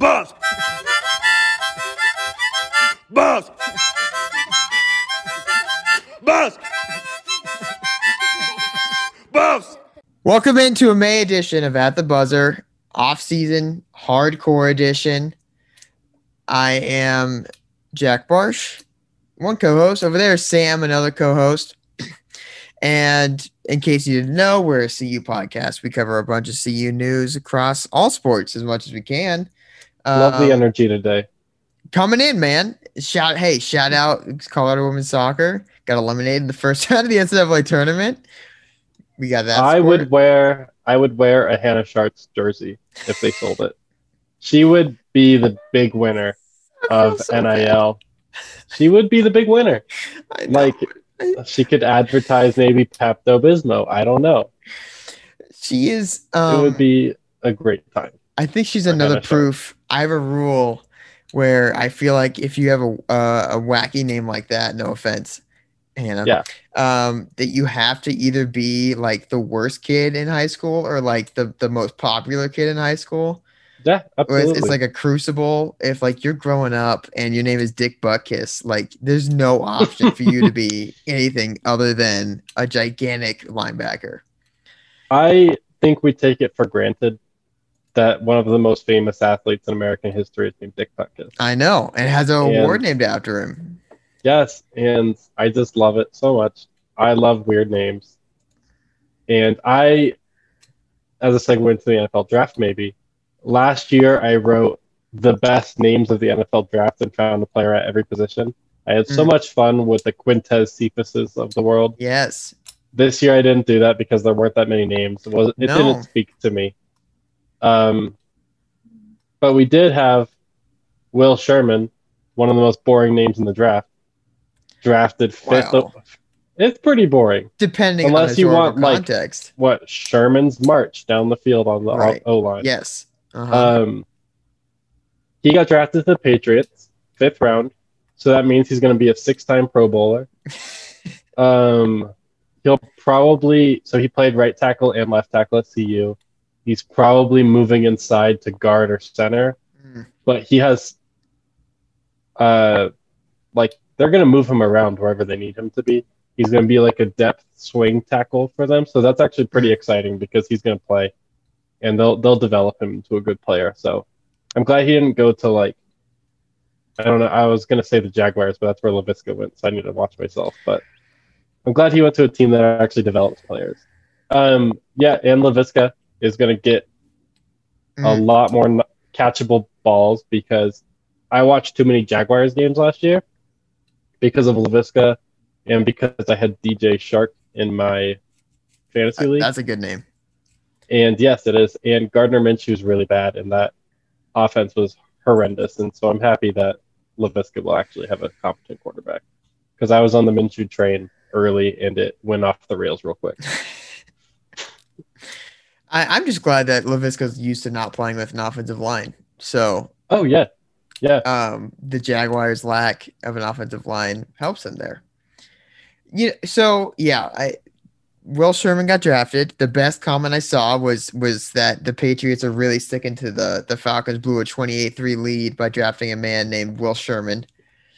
Buffs! Buffs! Buffs! Buffs! Welcome into a May edition of At the Buzzer, off-season, hardcore edition. I am Jack Barsh, one co-host. Over there is Sam, another co-host. And in case you didn't know, we're a CU podcast. We cover a bunch of CU news across all sports as much as we can. Love the energy today. Coming in, man. Shout out Colorado women's soccer. Got eliminated in the first round of the NCAA tournament. We got that. I would wear a Hannah Sharts jersey if they sold it. She would be the big winner of NIL. She would be the big winner. Like, she could advertise maybe Pepto-Bismol. I don't know. She is. It would be a great time. I think she's another proof. I have a rule where I feel like if you have a wacky name like that, no offense, Hannah, that you have to either be like the worst kid in high school or like the most popular kid in high school. Yeah, absolutely. It's like a crucible. If like you're growing up and your name is Dick Buttkiss, like there's no option for you to be anything other than a gigantic linebacker. I think we take it for granted that one of the most famous athletes in American history is named Dick Butkus. I know, and has an award named after him. Yes, and I just love it so much. I love weird names. And as a segue into the NFL draft maybe, last year I wrote the best names of the NFL draft and found a player at every position. I had so much fun with the Quintez Cephas's of the world. Yes. This year I didn't do that because there weren't that many names. It didn't speak to me. But we did have Will Sherman, one of the most boring names in the draft, drafted fifth. Wow. It's pretty boring. Depending unless on you want context. Like what Sherman's march down the field on the O-line. Yes. He got drafted to the Patriots, 5th round. So that means he's going to be a 6-time Pro Bowler. He played right tackle and left tackle at CU. He's probably moving inside to guard or center, but he has, they're going to move him around wherever they need him to be. He's going to be like a depth swing tackle for them. So that's actually pretty exciting because he's going to play and they'll develop him into a good player. So I'm glad he didn't go to I don't know. I was going to say the Jaguars, but that's where Laviska went. So I need to watch myself, but I'm glad he went to a team that actually develops players. And Laviska is going to get a lot more catchable balls because I watched too many Jaguars games last year because of Laviska and because I had DJ Shark in my fantasy league. That's a good name. And yes, it is. And Gardner Minshew is really bad, and that offense was horrendous. And so I'm happy that Laviska will actually have a competent quarterback because I was on the Minshew train early and it went off the rails real quick. I'm just glad that Laviska's used to not playing with an offensive line. So, the Jaguars' lack of an offensive line helps them there. Will Sherman got drafted. The best comment I saw was that the Patriots are really sticking to the Falcons blew a 28-3 lead by drafting a man named Will Sherman,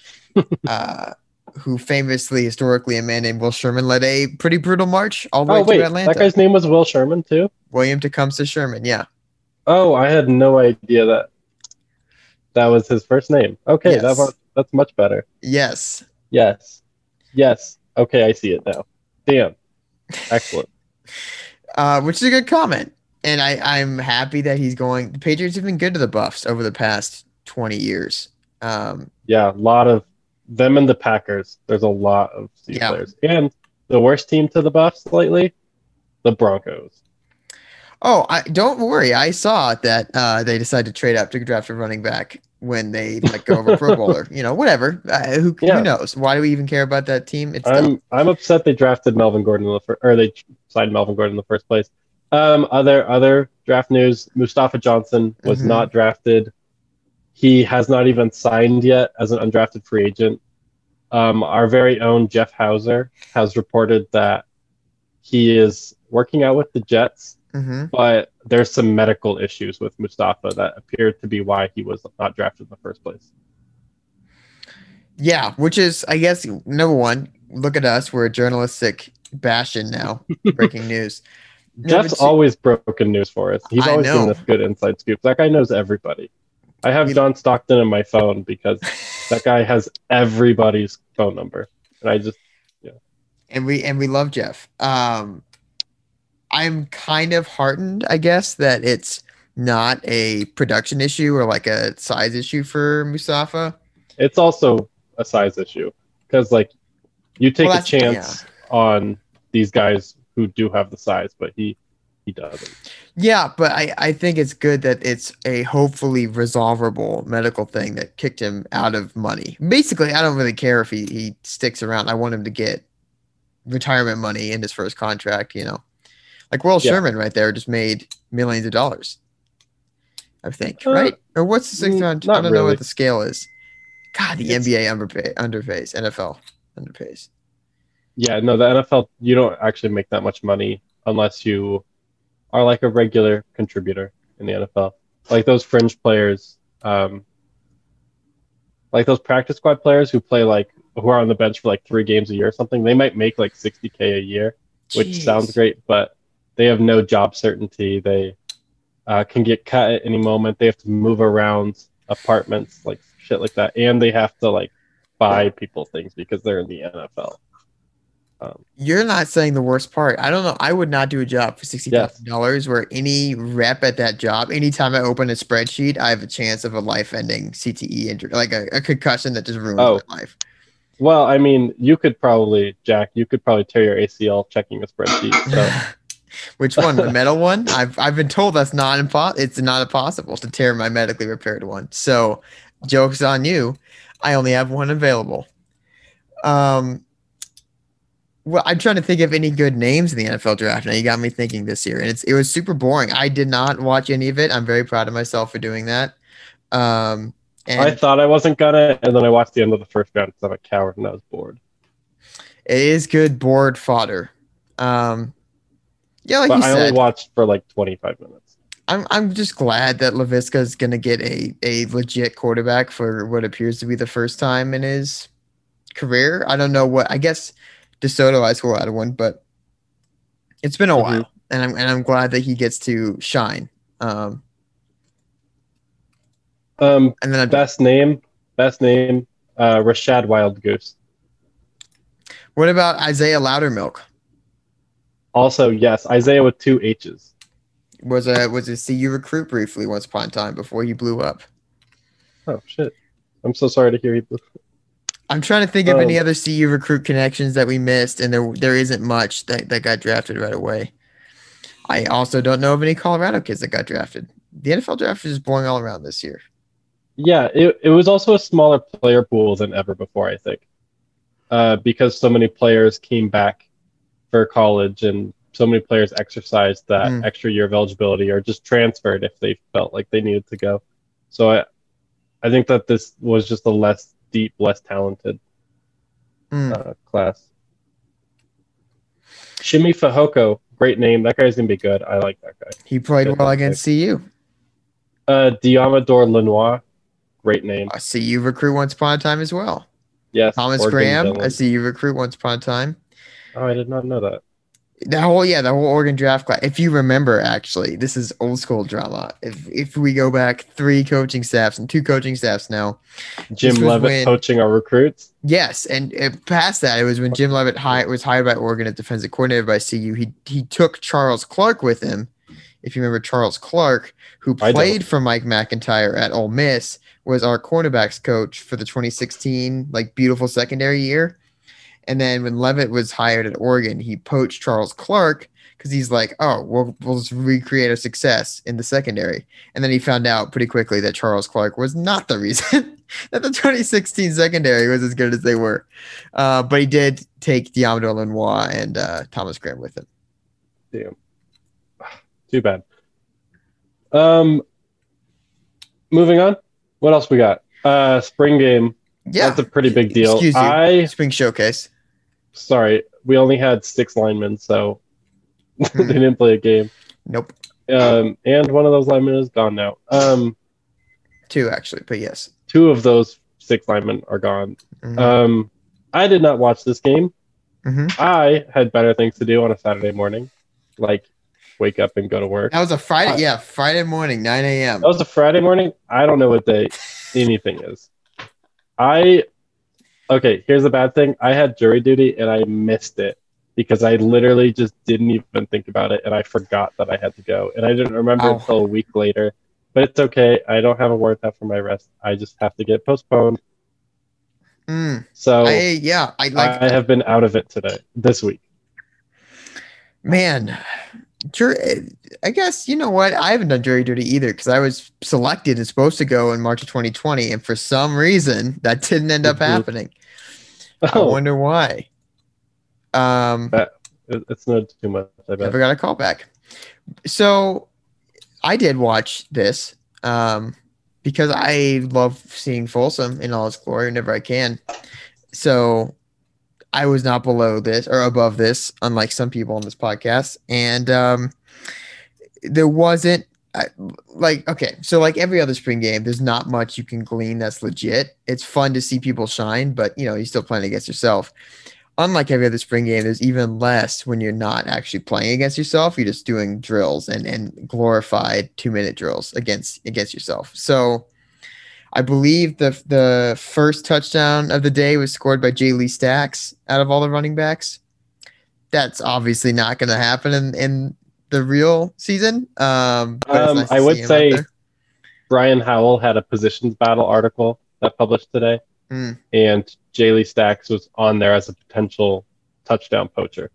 who famously, historically, a man named Will Sherman led a pretty brutal march all the way to Atlanta. That guy's name was Will Sherman too? William Tecumseh Sherman, yeah. Oh, I had no idea that was his first name. Okay, yes. That's much better. Yes. Okay, I see it now. Damn. Excellent. Which is a good comment. And I'm happy that he's going. The Patriots have been good to the Buffs over the past 20 years. A lot of them and the Packers. There's a lot of CU players. And the worst team to the Buffs lately, the Broncos. Oh, don't worry. I saw that they decided to trade up to draft a running back when they let go of a Pro Bowler. Whatever. Who knows? Why do we even care about that team? I'm upset they drafted Melvin Gordon they signed Melvin Gordon in the first place. Other draft news: Mustafa Johnson was not drafted. He has not even signed yet as an undrafted free agent. Our very own Jeff Hauser has reported that he is working out with the Jets, but there's some medical issues with Mustafa that appeared to be why he was not drafted in the first place. Yeah, which is, I guess, number one, look at us. We're a journalistic bastion now. Breaking news. Jeff's always broken news for us. He's always giving us good inside scoops. That guy knows everybody. I have John Stockton in my phone because that guy has everybody's phone number. And I just, yeah. And we love Jeff. I'm kind of heartened, I guess, that it's not a production issue or like a size issue for Mustafa. It's also a size issue because, like, you take a chance on these guys who do have the size, but he doesn't. Yeah, but I think it's good that it's a hopefully resolvable medical thing that kicked him out of money. Basically, I don't really care if he sticks around. I want him to get retirement money in his first contract, you know. Like Will Sherman right there just made millions of dollars, I think, right? Or what's the 6th round? I don't know what the scale is. God, the NBA underpays. NFL underpays. Yeah, no, the NFL, you don't actually make that much money unless you are like a regular contributor in the NFL. Like those fringe players, like those practice squad players who play who are on the bench for like 3 games a year or something, they might make like $60K a year, which sounds great, but they have no job certainty. They can get cut at any moment. They have to move around apartments, like shit like that, and they have to like buy people things because they're in the NFL. You're not saying the worst part. I don't know. I would not do a job for $60,000 where any rep at that job, anytime I open a spreadsheet, I have a chance of a life-ending CTE injury, like a concussion that just ruins my life. Well, I mean, Jack, you could probably tear your ACL checking a spreadsheet. So. Which one? The metal one? I've been told that's not it's not impossible to tear my medically repaired one. So, joke's on you. I only have one available. Well, I'm trying to think of any good names in the NFL draft. Now you got me thinking this year, and it was super boring. I did not watch any of it. I'm very proud of myself for doing that. And I thought I wasn't gonna, and then I watched the end of the first round because I'm a coward and I was bored. It is good board fodder. Yeah, like but you said, I only watched for like 25 minutes. I'm just glad that Laviska is going to get a legit quarterback for what appears to be the first time in his career. I don't know what. I guess DeSoto I score out of one, but it's been a while, and I'm glad that he gets to shine. And then best name, Rashad Wildgoose. What about Isaiah Loudermilk? Also, yes, Isaiah with 2 H's. Was a CU recruit briefly once upon a time before he blew up. Oh shit! I'm so sorry to hear he blew up. I'm trying to think of any other CU recruit connections that we missed, and there isn't much that got drafted right away. I also don't know of any Colorado kids that got drafted. The NFL draft is just boring all around this year. Yeah, it was also a smaller player pool than ever before, I think, because so many players came back for college and so many players exercised that extra year of eligibility or just transferred if they felt like they needed to go. So I think that this was just a less deep, less talented class. Shimi Fehoko, great name. That guy's going to be good. I like that guy. He played well against CU. Diamador Lenoir, great name. A CU recruit once upon a time as well. Yes. Thomas Graham, a CU recruit once upon a time. Oh, I did not know that. The whole Oregon draft class. If you remember, actually, this is old school drama. If we go back 3 coaching staffs and 2 coaching staffs now, Jim Leavitt coaching our recruits. Yes, and past that, it was when Jim Leavitt was hired by Oregon as defensive coordinator by CU. He took Charles Clark with him. If you remember Charles Clark, who played for Mike McIntyre at Ole Miss, was our cornerbacks coach for the 2016 beautiful secondary year. And then when Leavitt was hired at Oregon, he poached Charles Clark because he's like, oh, we'll just recreate a success in the secondary. And then he found out pretty quickly that Charles Clark was not the reason that the 2016 secondary was as good as they were. But he did take Diamador Lenoir and Thomas Graham with him. Damn. Too bad. Moving on. What else we got? Spring game. Yeah. That's a pretty big deal. Excuse you. Spring showcase. Sorry, we only had 6 linemen, so they didn't play a game. Nope. And one of those linemen is gone now. 2 actually, but yes. 2 of those 6 linemen are gone. Mhm. I did not watch this game. Mhm. I had better things to do on a Saturday morning, like wake up and go to work. That was a Friday. Yeah, Friday morning, 9 a.m. That was a Friday morning. I don't know what day anything is. Okay, here's a bad thing. I had jury duty and I missed it because I literally just didn't even think about it and I forgot that I had to go. And I didn't remember Ow. until a week later. But it's okay. I don't have a warrant out for my arrest. I just have to get postponed. Mm. So I have been out of it this week. Man, I guess, you know what? I haven't done jury duty either because I was selected and supposed to go in March of 2020, and for some reason that didn't end up Mhm. happening. I Oh, wonder why. it's not too much. I bet. Never got a call back. So I did watch this because I love seeing Folsom in all its glory whenever I can. So I was not below this or above this, unlike some people on this podcast. And there wasn't so like every other spring game, there's not much you can glean that's legit. It's fun to see people shine, but you're still playing against yourself. Unlike every other spring game, there's even less when you're not actually playing against yourself. You're just doing drills and glorified 2-minute drills against yourself. So I believe the first touchdown of the day was scored by Jay Lee Stacks out of all the running backs. That's obviously not going to happen in the real season. But it's nice to I would see him out say there. Brian Howell had a positions battle article that published today, and Jay Lee Stacks was on there as a potential touchdown poacher.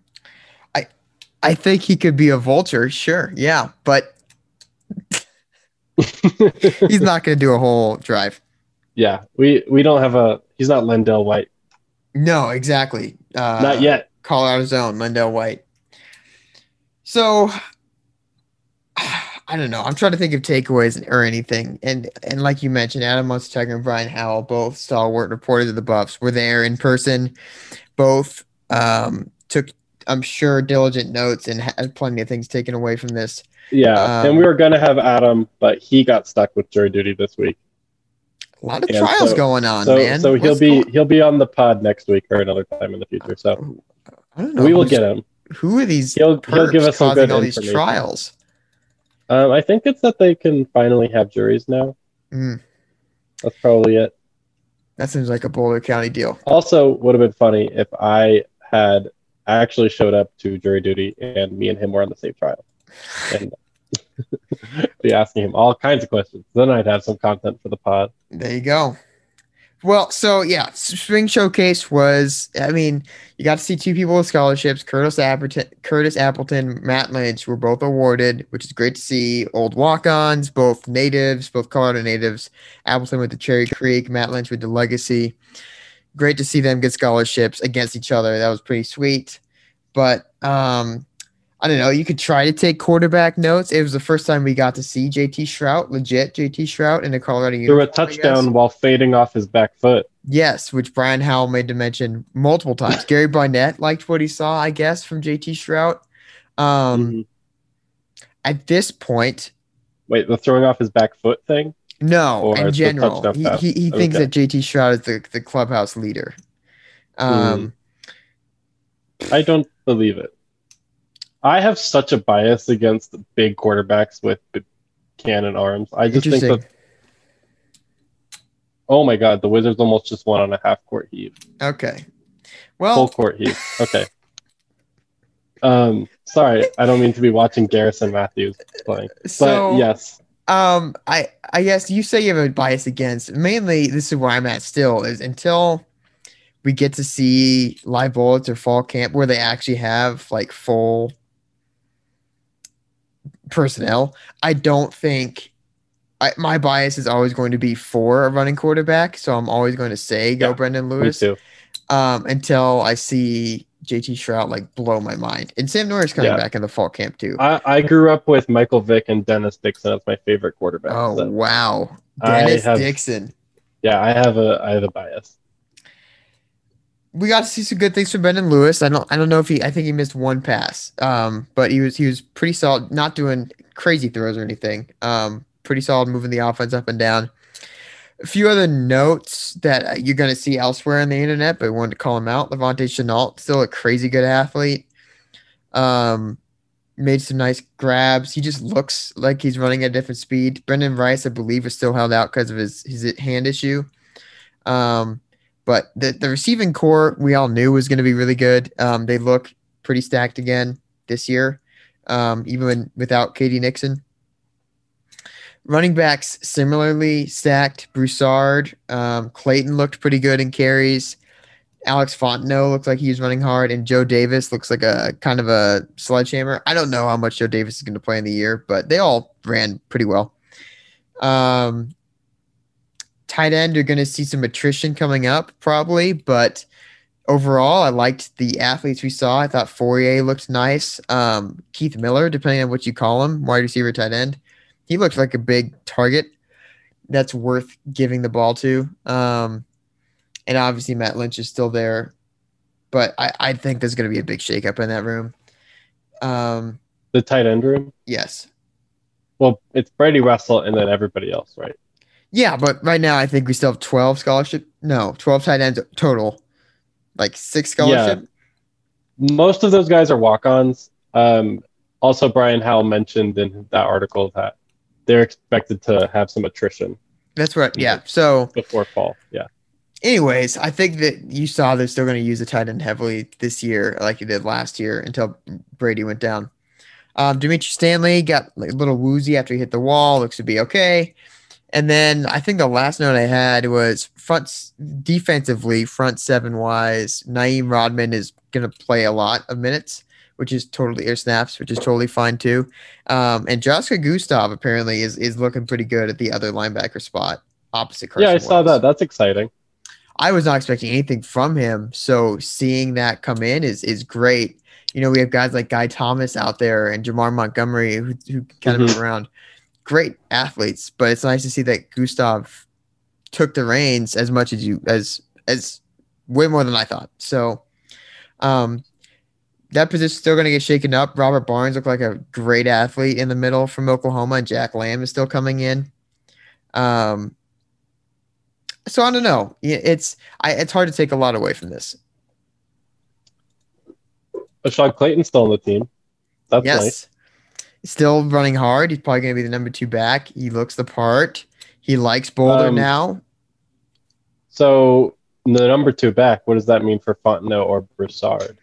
I think he could be a vulture, sure, yeah, but he's not going to do a whole drive. Yeah, we don't have he's not Lendell White. No, exactly. Not yet. Colorado's own Lendell White. So I don't know. I'm trying to think of takeaways or anything. And like you mentioned, Adam Munster and Brian Howell, both stalwart reporters of the Buffs, were there in person. Both took, I'm sure, diligent notes and had plenty of things taken away from this. Yeah, and we were going to have Adam, but he got stuck with jury duty this week. A lot of trials going on, man. So he'll be on the pod next week or another time in the future. So I don't know. We will get him. Who are these? He'll give us some good all these information. trials. I think it's that they can finally have juries now. That's probably it. That seems like a Boulder County deal. Also, would have been funny if I had actually showed up to jury duty and me and him were on the same trial, and be asking him all kinds of questions. Then I'd have some content for the pod. There you go. Well, so yeah, spring showcase was, you got to see 2 people with scholarships, Curtis Appleton, Matt Lynch were both awarded, which is great to see. Old walk-ons, both natives, both Colorado natives. Appleton with the Cherry Creek, Matt Lynch with the Legacy. Great to see them get scholarships against each other. That was pretty sweet. But I don't know. You could try to take quarterback notes. It was the first time we got to see JT Shrout, legit JT Shrout in a Colorado uniform. Threw a touchdown while fading off his back foot. Yes, which Brian Howell made to mention multiple times. Gary Barnett liked what he saw, I guess, from JT Shrout. At this point... Wait, the throwing off his back foot thing? No, or in general. He thinks that JT Shrout is the clubhouse leader. I don't believe it. I have such a bias against big quarterbacks with cannon arms. I just think that. Oh my God, the Wizards almost just won on a half-court heave. Okay. Well, full court heave. Okay. Sorry, I don't mean to be watching Garrison Matthews playing. But yes. I guess you say you have a bias against. Mainly, this is where I'm at still, is until we get to see live bullets or fall camp where they actually have like full personnel. I don't think my bias is always going to be for a running quarterback, so I'm always going to say go Brendan Lewis. Me too. Until I see JT Shrout blow my mind. And Sam Norris coming back in the fall camp too. I grew up with Michael Vick and Dennis Dixon as my favorite quarterback. Oh wow, Dennis Dixon. Yeah, I have a bias. we got to see some good things from Brendan Lewis. I don't know if I think he missed one pass. But he was pretty solid, not doing crazy throws or anything. Pretty solid moving the offense up and down. A few other notes that you're going to see elsewhere on the internet, but I wanted to call him out. Levante Chenault, still a crazy good athlete. Made some nice grabs. He just looks like he's running at a different speed. Brendan Rice, I believe, is still held out because of his hand issue. But the receiving core we all knew was going to be really good. They look pretty stacked again this year, without Katie Nixon. Running backs similarly stacked. Broussard, Clayton looked pretty good in carries. Alex Fontenot looked like he was running hard, and Joe Davis looks like a kind of a sledgehammer. I don't know how much Joe Davis is going to play in the year, but they all ran pretty well. Tight end, you're going to see some attrition coming up probably, but overall, I liked the athletes we saw. I thought Fourier looked nice. Keith Miller, depending on what you call him, wide receiver, tight end, he looked like a big target that's worth giving the ball to. And obviously Matt Lynch is still there, but I think there's going to be a big shakeup in that room. The tight end room? Yes. Well, it's Brady Russell and then everybody else, right? Yeah, but right now I think we still have 12 tight ends total. Like 6 scholarship. Yeah. Most of those guys are walk-ons. Also, Brian Howell mentioned in that article that they're expected to have some attrition. That's right. Yeah. So before fall. Yeah. Anyways, I think that you saw they're still going to use the tight end heavily this year, like you did last year until Brady went down. Dimitri Stanley got a little woozy after he hit the wall. Looks to be okay. And then I think the last note I had was defensively, front seven wise, Naeem Rodman is going to play a lot of minutes, which is snaps, which is totally fine too. And Joshua Gustav apparently is looking pretty good at the other linebacker spot opposite Carson Yeah, I saw that. That's exciting. I was not expecting anything from him, so seeing that come in is great. We have guys like Guy Thomas out there and Jamar Montgomery who kind of move around. Great athletes, but it's nice to see that Gustav took the reins as much as way more than I thought. So that position is still going to get shaken up. Robert Barnes looked like a great athlete in the middle from Oklahoma, and Jack Lamb is still coming in. So I don't know. It's hard to take a lot away from this. But Sean Clayton's still on the team. That's nice. Still running hard. He's probably going to be the number 2 back. He looks the part. He likes Boulder now. So the number 2 back, what does that mean for Fontenot or Broussard?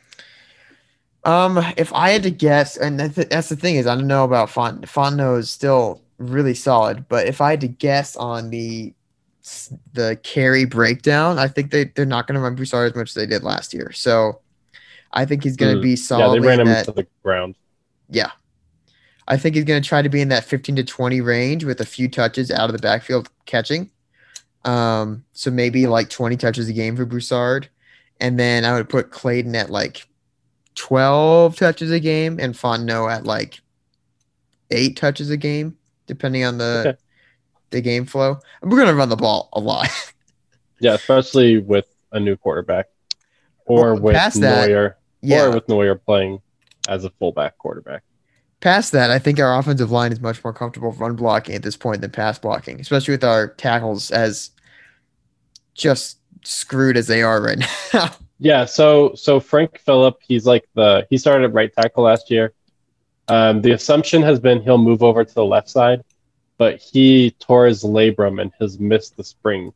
If I had to guess, and that's the thing is I don't know about Fontenot is still really solid, but if I had to guess on the carry breakdown, I think they're not going to run Broussard as much as they did last year. So I think he's going to be solid. Yeah, they ran him into the ground. Yeah. I think he's going to try to be in that 15 to 20 range with a few touches out of the backfield catching. So maybe like 20 touches a game for Broussard. And then I would put Clayton at like 12 touches a game and Fontenot at like 8 touches a game, depending on the game flow. We're going to run the ball a lot. Yeah, especially with a new quarterback or with Neuer. Yeah. Or with Neuer playing as a fullback quarterback. Past that, I think our offensive line is much more comfortable run blocking at this point than pass blocking, especially with our tackles as just screwed as they are right now. Yeah, so Frank Phillip, he started at right tackle last year. The assumption has been he'll move over to the left side, but he tore his labrum and has missed the spring.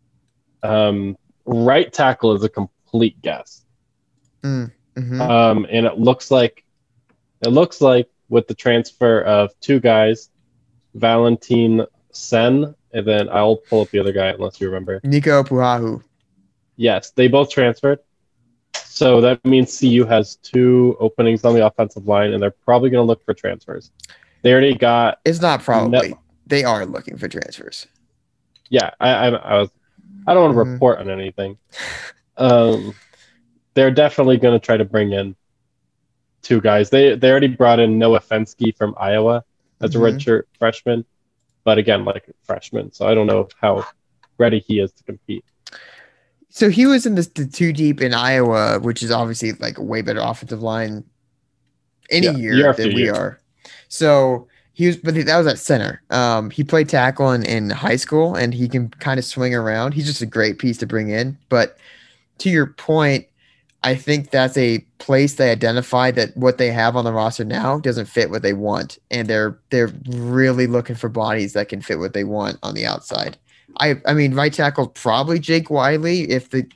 Right tackle is a complete guess. Mm-hmm. And it looks like with the transfer of 2 guys, Valentin Sen, and then I'll pull up the other guy unless you remember. Nico Puhahu. Yes, they both transferred. So that means CU has 2 openings on the offensive line, and they're probably going to look for transfers. They already got. It's not probably. They are looking for transfers. Yeah, I don't want to report on anything. They're definitely going to try to bring in 2 guys. They already brought in Noah Fensky from Iowa as a redshirt freshman, but again, like a freshman. So I don't know how ready he is to compete. So he was in the two deep in Iowa, which is obviously like a way better offensive line any year year after than we year. are. So but that was at center. He played tackle in high school, and he can kind of swing around. He's just a great piece to bring in. But to your point, I think that's a place they identified that what they have on the roster now doesn't fit what they want, and they're really looking for bodies that can fit what they want on the outside. I mean, right tackle probably Jake Wiley if the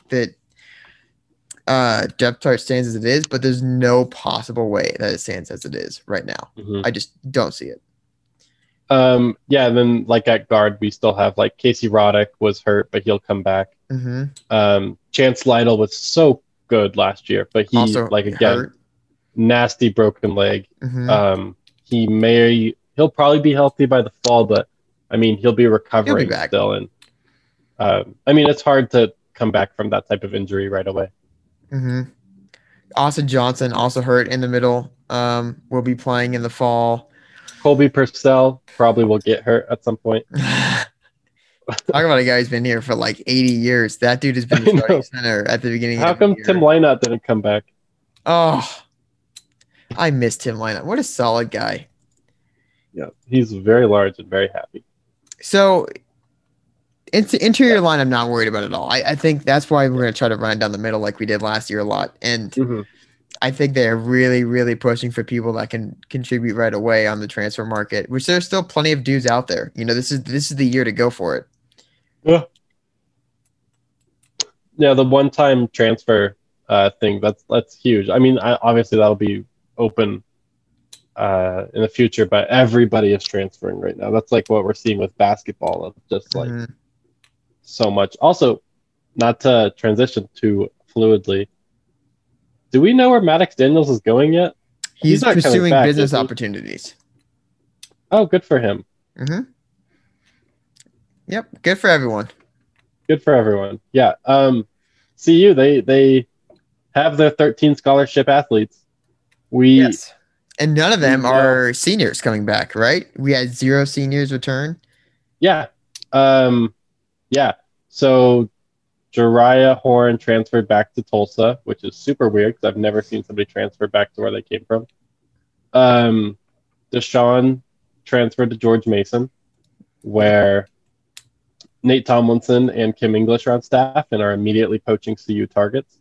depth chart stands as it is, but there's no possible way that it stands as it is right now. Mhm. I just don't see it. Yeah, and then like at guard, we still have like Casey Roddick was hurt, but he'll come back. Mm-hmm. Chance Lytle was so good last year, but he Also like again hurt. nasty broken leg. Mhm. He'll probably be healthy by the fall, but I mean he'll be recovering back. still, and I mean it's hard to come back from that type of injury right away. Mm-hmm. Austin Johnson also hurt in the middle. Will be playing in the fall. Colby Purcell probably will get hurt at some point. Talk about a guy who's been here for like 80 years. That dude has been I the know. starting center at the beginning How of the come year. Tim Lynott didn't come back? Oh, I miss Tim Lynott. What a solid guy. Yeah, he's very large and very happy. So, interior line, I'm not worried about at all. I think that's why we're going to try to run down the middle like we did last year a lot. And Mhm. I think they're really, really pushing for people that can contribute right away on the transfer market, which there's still plenty of dudes out there. You know, this is the year to go for it. Yeah, the one-time transfer thing that's huge. I mean, obviously that'll be open in the future, but everybody is transferring right now. That's like what we're seeing with basketball, of just like Mhm. so much. Also, not to transition too fluidly, do we know where Maddox Daniels is going yet? He's not coming pursuing back, business is he? opportunities. Oh, good for him. Mm-hmm. Yep, good for everyone. Good for everyone. Yeah. CU, they have their 13 scholarship athletes. Yes. And none of them No. are seniors coming back, right? We had 0 seniors return. Yeah. Yeah. So Jariah Horn transferred back to Tulsa, which is super weird because I've never seen somebody transfer back to where they came from. Deshaun transferred to George Mason, where Nate Tomlinson and Kim English are on staff and are immediately poaching CU targets.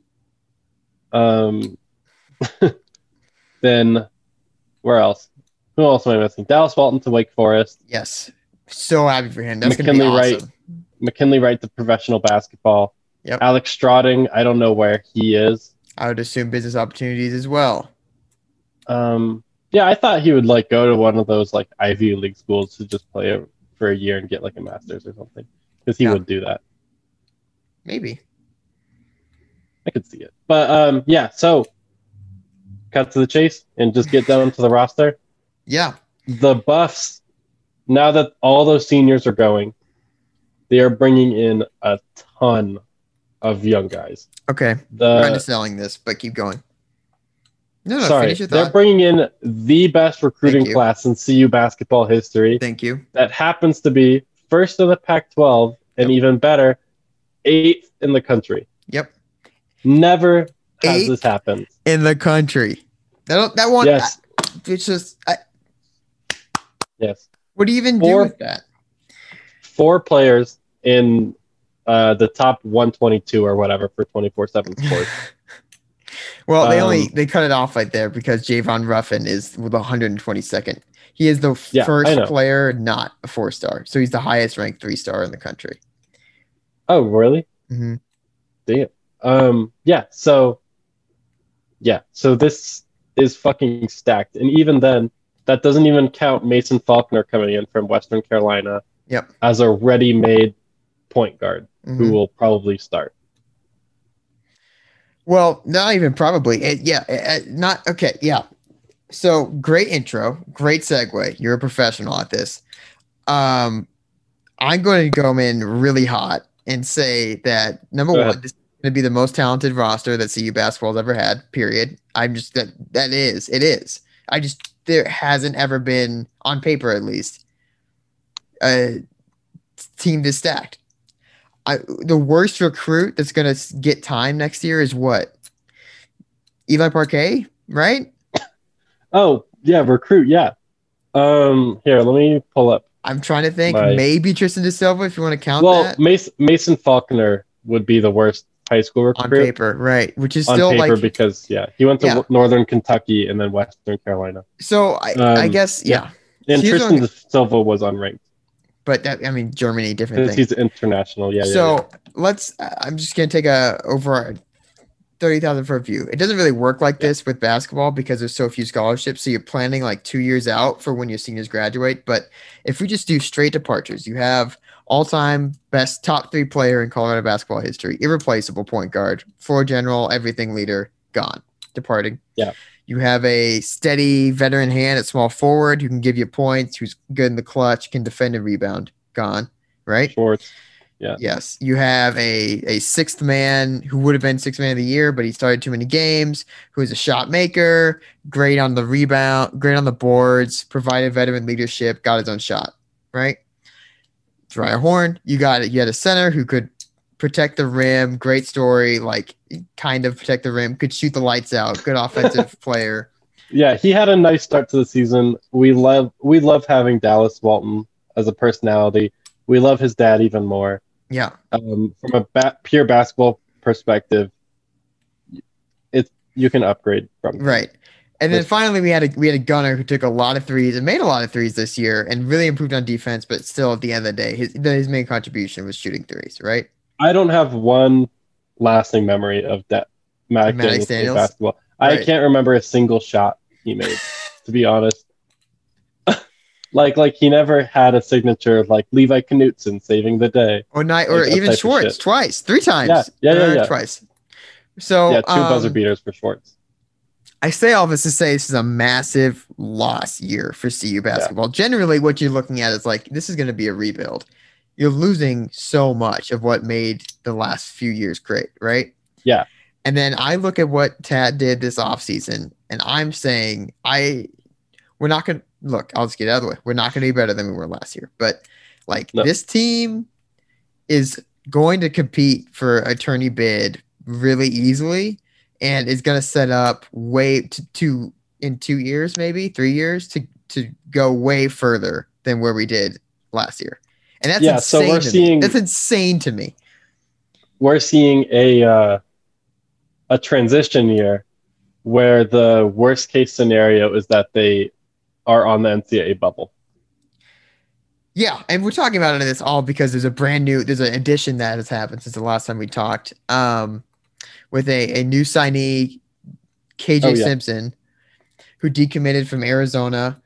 Then where else? Who else am I missing? Dallas Walton to Wake Forest. Yes. So happy for him. That's going to be McKinley Wright. awesome. McKinley Wright to professional basketball. Yep. Alex Strauding, I don't know where he is. I would assume business opportunities as well. Yeah, I thought he would like go to one of those like Ivy League schools to just play for a year and get like a master's or something, because he would do that. Maybe. I could see it. But yeah, so cut to the chase and just get down to the roster. Yeah. The Buffs, now that all those seniors are going, they are bringing in a ton of young guys. Okay. I'm underselling this, but keep going. No, Sorry, finish your they're thought. bringing in the best recruiting you. class in CU basketball history. Thank you. That happens to be first in the Pac-12 and even better, 8th in the country. Yep. Never has 8th this happened. in the country. That one. Yes. It's just. Yes. What do you even do with that? 4 players in the top 122 or whatever for 24/7 Sports. Well, they cut it off right there because Javon Ruffin is with 122nd. He is the first player not a 4-star, so he's the highest ranked 3-star in the country. Oh, really? Mm-hmm. Damn. So this is fucking stacked, and even then, that doesn't even count Mason Faulkner coming in from Western Carolina. Yep. As a ready-made point guard who will probably start. Well, not even probably. Not okay. Yeah. So great intro, great segue. You're a professional at this. I'm going to go in really hot and say that number one, this is going to be the most talented roster that CU basketball's ever had. Period. I'm just it is. There hasn't ever been, on paper at least, a team this stacked. the worst recruit that's gonna get time next year is what? Eli Parquet, right? Oh, yeah, recruit, yeah. Here, let me pull up I'm trying to think. my. Maybe Tristan De Silva, if you want to count Well, that Mason Faulkner would be the worst high school on recruit paper, right? Which is on still paper like, because he went to yeah. Northern Kentucky and then Western Carolina. So I guess, yeah. And Here's Tristan what De Silva was unranked but that, I mean, Germany, different because thing. he's international. Yeah, So I'm just gonna take a over 30,000 foot view. It doesn't really work like this with basketball because there's so few scholarships. So you're planning like 2 years out for when your seniors graduate. But if we just do straight departures, you have all-time best top 3 player in Colorado basketball history, irreplaceable point guard, floor general, everything leader, gone, departing. Yeah. You have a steady veteran hand at small forward who can give you points, who's good in the clutch, can defend and rebound, gone, right? Schwartz. Yeah. Yes. You have a sixth man who would have been sixth man of the year, but he started too many games, who is a shot maker, great on the rebound, great on the boards, provided veteran leadership, got his own shot, right? Dryer Horn, you had a center who could protect the rim, great story, like kind of protect the rim, could shoot the lights out, good offensive player. Yeah, he had a nice start to the season. We love having Dallas Walton as a personality. We love his dad even more. Yeah. From a pure basketball perspective, you can upgrade from right. And then finally we had a gunner who took a lot of threes and made a lot of threes this year and really improved on defense, but still at the end of the day, his main contribution was shooting threes, right? I don't have one lasting memory of that Maddox Daniels basketball. Right. I can't remember a single shot he made, to be honest. Like he never had a signature like Levi Knutson saving the day. Or even Schwartz twice, 3 times. Yeah. Twice. So yeah, 2 buzzer beaters for Schwartz. I say all this to say this is a massive loss year for CU basketball. Yeah. Generally, what you're looking at is like this is going to be a rebuild. You're losing so much of what made the last few years great, right? Yeah. And then I look at what Tad did this offseason, and I'm saying we're not going to look, I'll just get it out of the way. We're not going to be better than we were last year. But this team is going to compete for a tourney bid really easily and is going to set up way in 2 years, maybe 3 years to go way further than where we did last year. And that's insane. So that's insane to me. We're seeing a transition year where the worst case scenario is that they are on the NCAA bubble. Yeah, and we're talking about this all because there's an addition that has happened since the last time we talked. With a new signee, KJ Simpson, who decommitted from Arizona.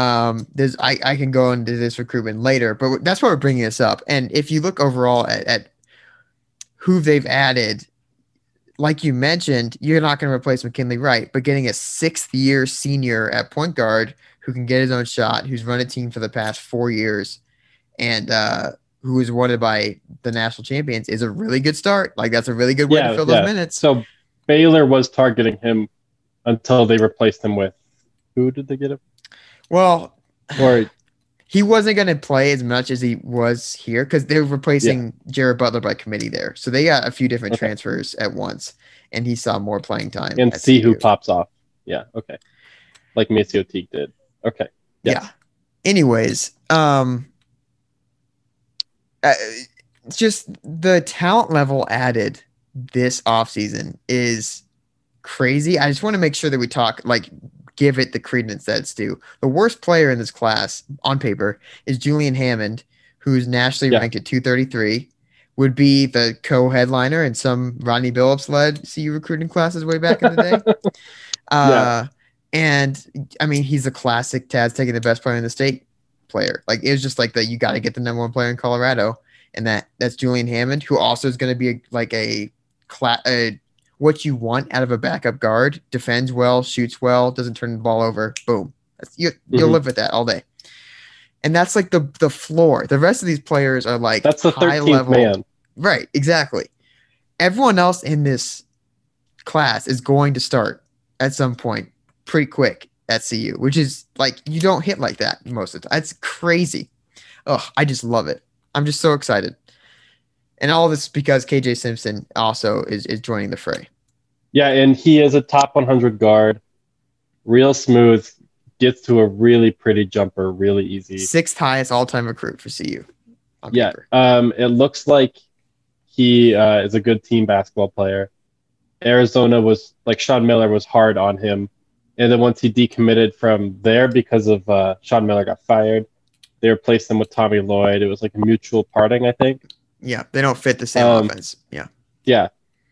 I can go into this recruitment later, but that's why we're bringing this up. And if you look overall at who they've added, like you mentioned, you're not going to replace McKinley Wright, but getting a 6th-year senior at point guard who can get his own shot, who's run a team for the past 4 years, and who was awarded by the national champions is a really good start. Like that's a really good way to fill those minutes. So Baylor was targeting him until they replaced him with who did they get him? Well, he wasn't going to play as much as he was here because they were replacing Jared Butler by committee there. So they got a few different transfers at once, and he saw more playing time. And see who pops off. Yeah, okay. Like Maceo Teague did. Okay. Yes. Yeah. Anyways, just the talent level added this offseason is crazy. I just want to make sure that we give it the credence that it's due. The worst player in this class on paper is Julian Hammond, who's nationally ranked at 233, would be the co-headliner in some Rodney Billups-led CU recruiting classes way back in the day. And I mean, he's a classic Tad's taking the best player in the state player. Like it was just like that. You got to get the number 1 player in Colorado, and that's Julian Hammond, who also is going to be what you want out of a backup guard: defends well, shoots well, doesn't turn the ball over. Boom, you'll live with that all day. And that's like the floor. The rest of these players are like that's the 13th man. Right, exactly. Everyone else in this class is going to start at some point pretty quick at CU, which is like you don't hit like that most of the time. It's crazy. Oh, I just love it. I'm just so excited. And all this because KJ Simpson also is joining the fray. Yeah, and he is a top 100 guard, real smooth, gets to a really pretty jumper, really easy. 6th highest all-time recruit for CU on Yeah, paper. it looks like he is a good team basketball player. Arizona was like Sean Miller was hard on him, and then once he decommitted from there because of Sean Miller got fired, they replaced him with Tommy Lloyd. It was like a mutual parting, I think. Yeah, they don't fit the same offense. Yeah. Yeah.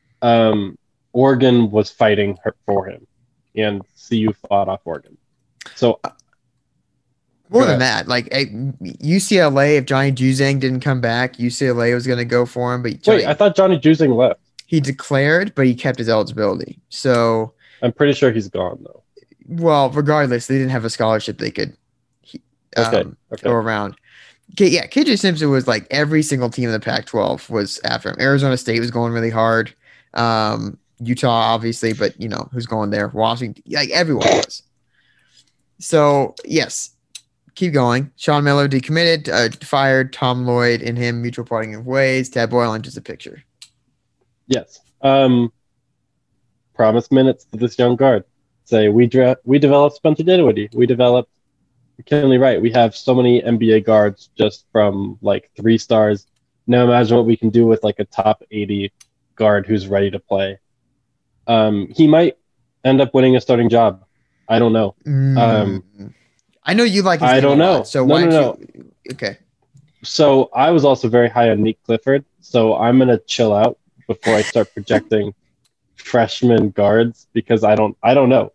Oregon was fighting for him, and CU fought off Oregon. So more than that, like UCLA, if Johnny Juzang didn't come back, UCLA was going to go for him. But wait, I thought Johnny Juzang left. He declared, but he kept his eligibility. So I'm pretty sure he's gone though. Well, regardless, they didn't have a scholarship they could go around. Yeah, KJ Simpson was like every single team in the Pac-12 was after him. Arizona State was going really hard. Utah, obviously, but who's going there? Washington, like everyone was. So yes, keep going. Sean Miller decommitted, fired. Tom Lloyd and him mutual parting of ways. Tad Boyle enters the picture. Yes. Promise minutes to this young guard. Say we developed Spencer Dinwiddie. We developed McKinley Wright. We have so many NBA guards just from like 3 stars. Now imagine what we can do with like a top 80 guard who's ready to play. He might end up winning a starting job. I don't know. I know you like his I don't know. So no. Okay. So I was also very high on Nick Clifford. So I'm gonna chill out before I start projecting freshman guards because I don't know.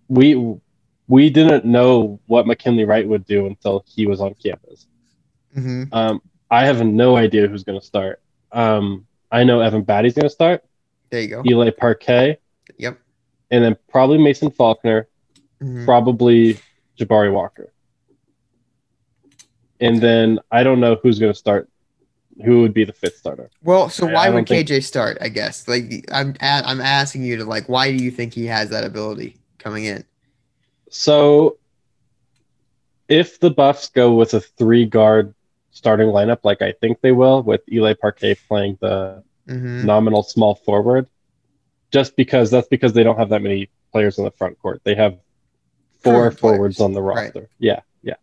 We didn't know what McKinley Wright would do until he was on campus. Mm-hmm. I have no idea who's going to start. I know Evan Batty's going to start. There you go. Eli Parquet. Yep. And then probably Mason Faulkner. Mm-hmm. Probably Jabari Walker. And then I don't know who's going to start. Who would be the 5th starter? Well, so why would KJ start? I guess I'm asking you to why do you think he has that ability coming in? So, if the Buffs go with a 3-guard starting lineup, like I think they will, with Eli Parquet playing the nominal small forward, that's because they don't have that many players in the front court. They have 4 forwards on the roster. Right. Yeah.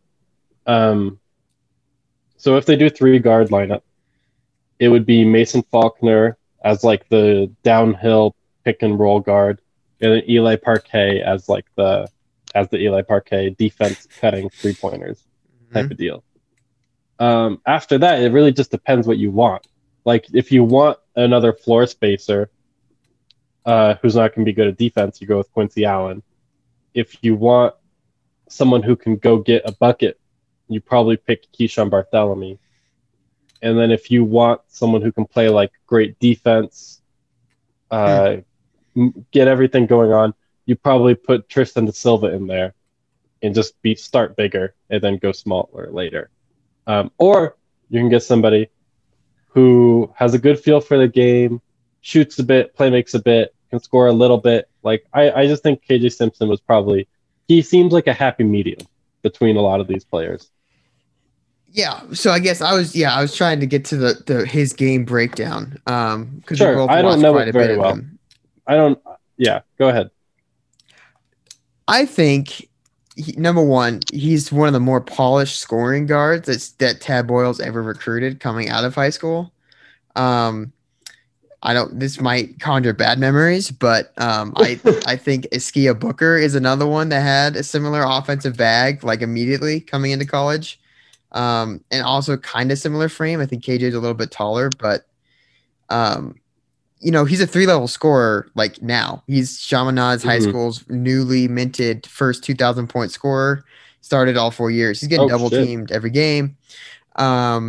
So if they do 3-guard lineup, it would be Mason Faulkner as like the downhill pick and roll guard, and then Eli Parquet as like the Eli Parquet defense cutting 3-pointers type of deal. After that, it really just depends what you want. Like if you want another floor spacer who's not going to be good at defense, you go with Quincy Allen. If you want someone who can go get a bucket, you probably pick Keyshawn Bartholomew. And then if you want someone who can play like great defense, get everything going on, you probably put Tristan da Silva in there and just start bigger and then go smaller later. Or you can get somebody who has a good feel for the game, shoots a bit, play makes a bit, can score a little bit. Like I just think KJ Simpson he seems like a happy medium between a lot of these players. Yeah, so I guess I was trying to get to the his game breakdown. Sure, I don't know it very well. Go ahead. I think number one, he's one of the more polished scoring guards that Tad Boyle's ever recruited coming out of high school. This might conjure bad memories, but I think Askia Booker is another one that had a similar offensive bag like immediately coming into college. And also kind of similar frame. I think KJ is a little bit taller, but he's a 3-level scorer. Like now, he's Chaminade High School's newly minted first 2,000-point scorer. Started all 4 years. He's getting double teamed every game. A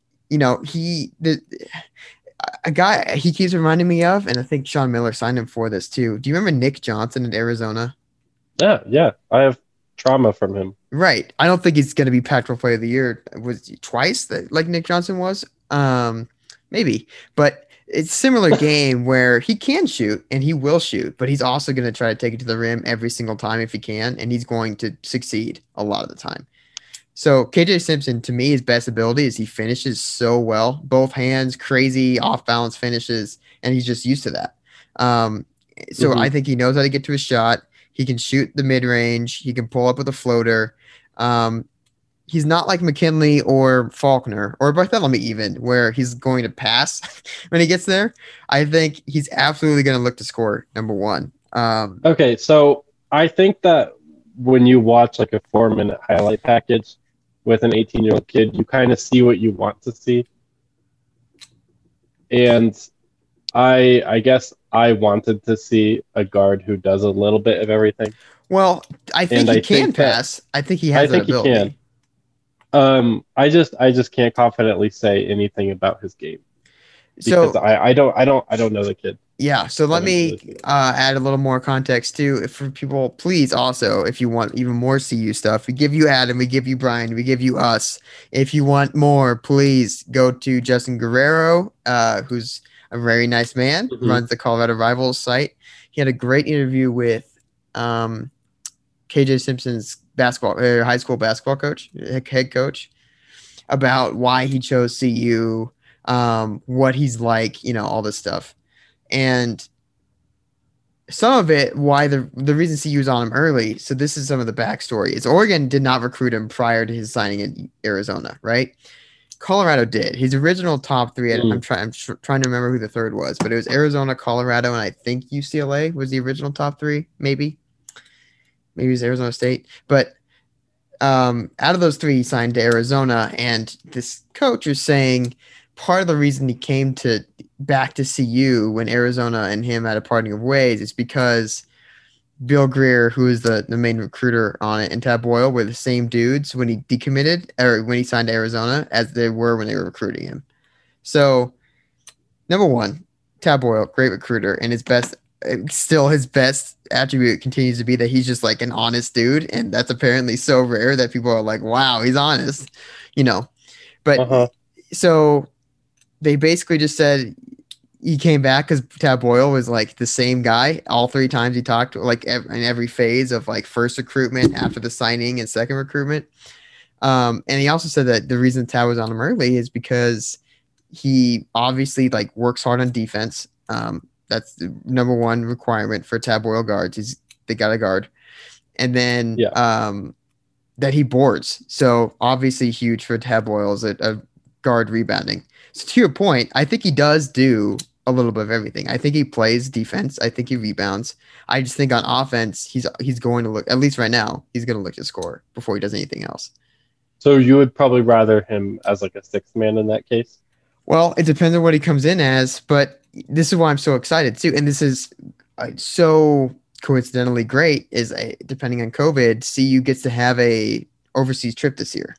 guy he keeps reminding me of, and I think Sean Miller signed him for this too. Do you remember Nick Johnson in Arizona? Yeah. I have trauma from him. Right. I don't think he's going to be Pac-12 Player of the Year. Was twice that like Nick Johnson was? Maybe. But it's a similar game where he can shoot and he will shoot, but he's also going to try to take it to the rim every single time if he can, and he's going to succeed a lot of the time. So KJ Simpson, to me, his best ability is he finishes so well, both hands, crazy off balance finishes, and he's just used to that. So I think he knows how to get to his shot. He can shoot the mid range. He can pull up with a floater. He's not like McKinley or Faulkner or Bartholomew even, where he's going to pass when he gets there. I think he's absolutely going to look to score, number one. Okay, so I think that when you watch like a 4-minute highlight package with an 18-year-old kid, you kind of see what you want to see. And I guess I wanted to see a guard who does a little bit of everything. Well, I think he can pass. I think he has that ability. He can. I just can't confidently say anything about his game because I don't know the kid. Yeah, so let me add a little more context too. For people, please also, if you want even more CU stuff, we give you Adam, we give you Brian, we give you us. If you want more, please go to Justin Guerrero, who's a very nice man, runs the Colorado Rivals site. He had a great interview with KJ Simpson's high school basketball coach, head coach, about why he chose CU, what he's like, all this stuff. And some of it, why the reason CU was on him early. So this is some of the backstory. Is Oregon did not recruit him prior to his signing in Arizona, right? Colorado did. His original top three. I'm trying to remember who the third was, but it was Arizona, Colorado, and I think UCLA was the original top three. Maybe it was Arizona State. But out of those three, he signed to Arizona, and this coach is saying part of the reason he came back to CU when Arizona and him had a parting of ways is because Bill Greer, who is the main recruiter on it, and Tad Boyle were the same dudes when he decommitted or when he signed to Arizona as they were when they were recruiting him. So, number one, Tad Boyle, great recruiter, and his best attribute continues to be that he's just like an honest dude, and that's apparently so rare that people are like, wow, he's honest, But so they basically just said he came back because Tad Boyle was like the same guy all three times he talked, like in every phase of like first recruitment, after the signing, and second recruitment. And he also said that the reason Tad was on him early is because he obviously like works hard on defense. That's the number one requirement for Tad Boyle guards. They got a guard, and then that he boards. So obviously huge for Tad Boyle as a guard rebounding. So to your point, I think he does do a little bit of everything. I think he plays defense. I think he rebounds. I just think on offense, he's going to look, at least right now, he's going to look to score before he does anything else. So you would probably rather him as like a sixth man in that case? Well, it depends on what he comes in as, but this is why I'm so excited too. And this is so coincidentally great is depending on COVID, CU gets to have a overseas trip this year.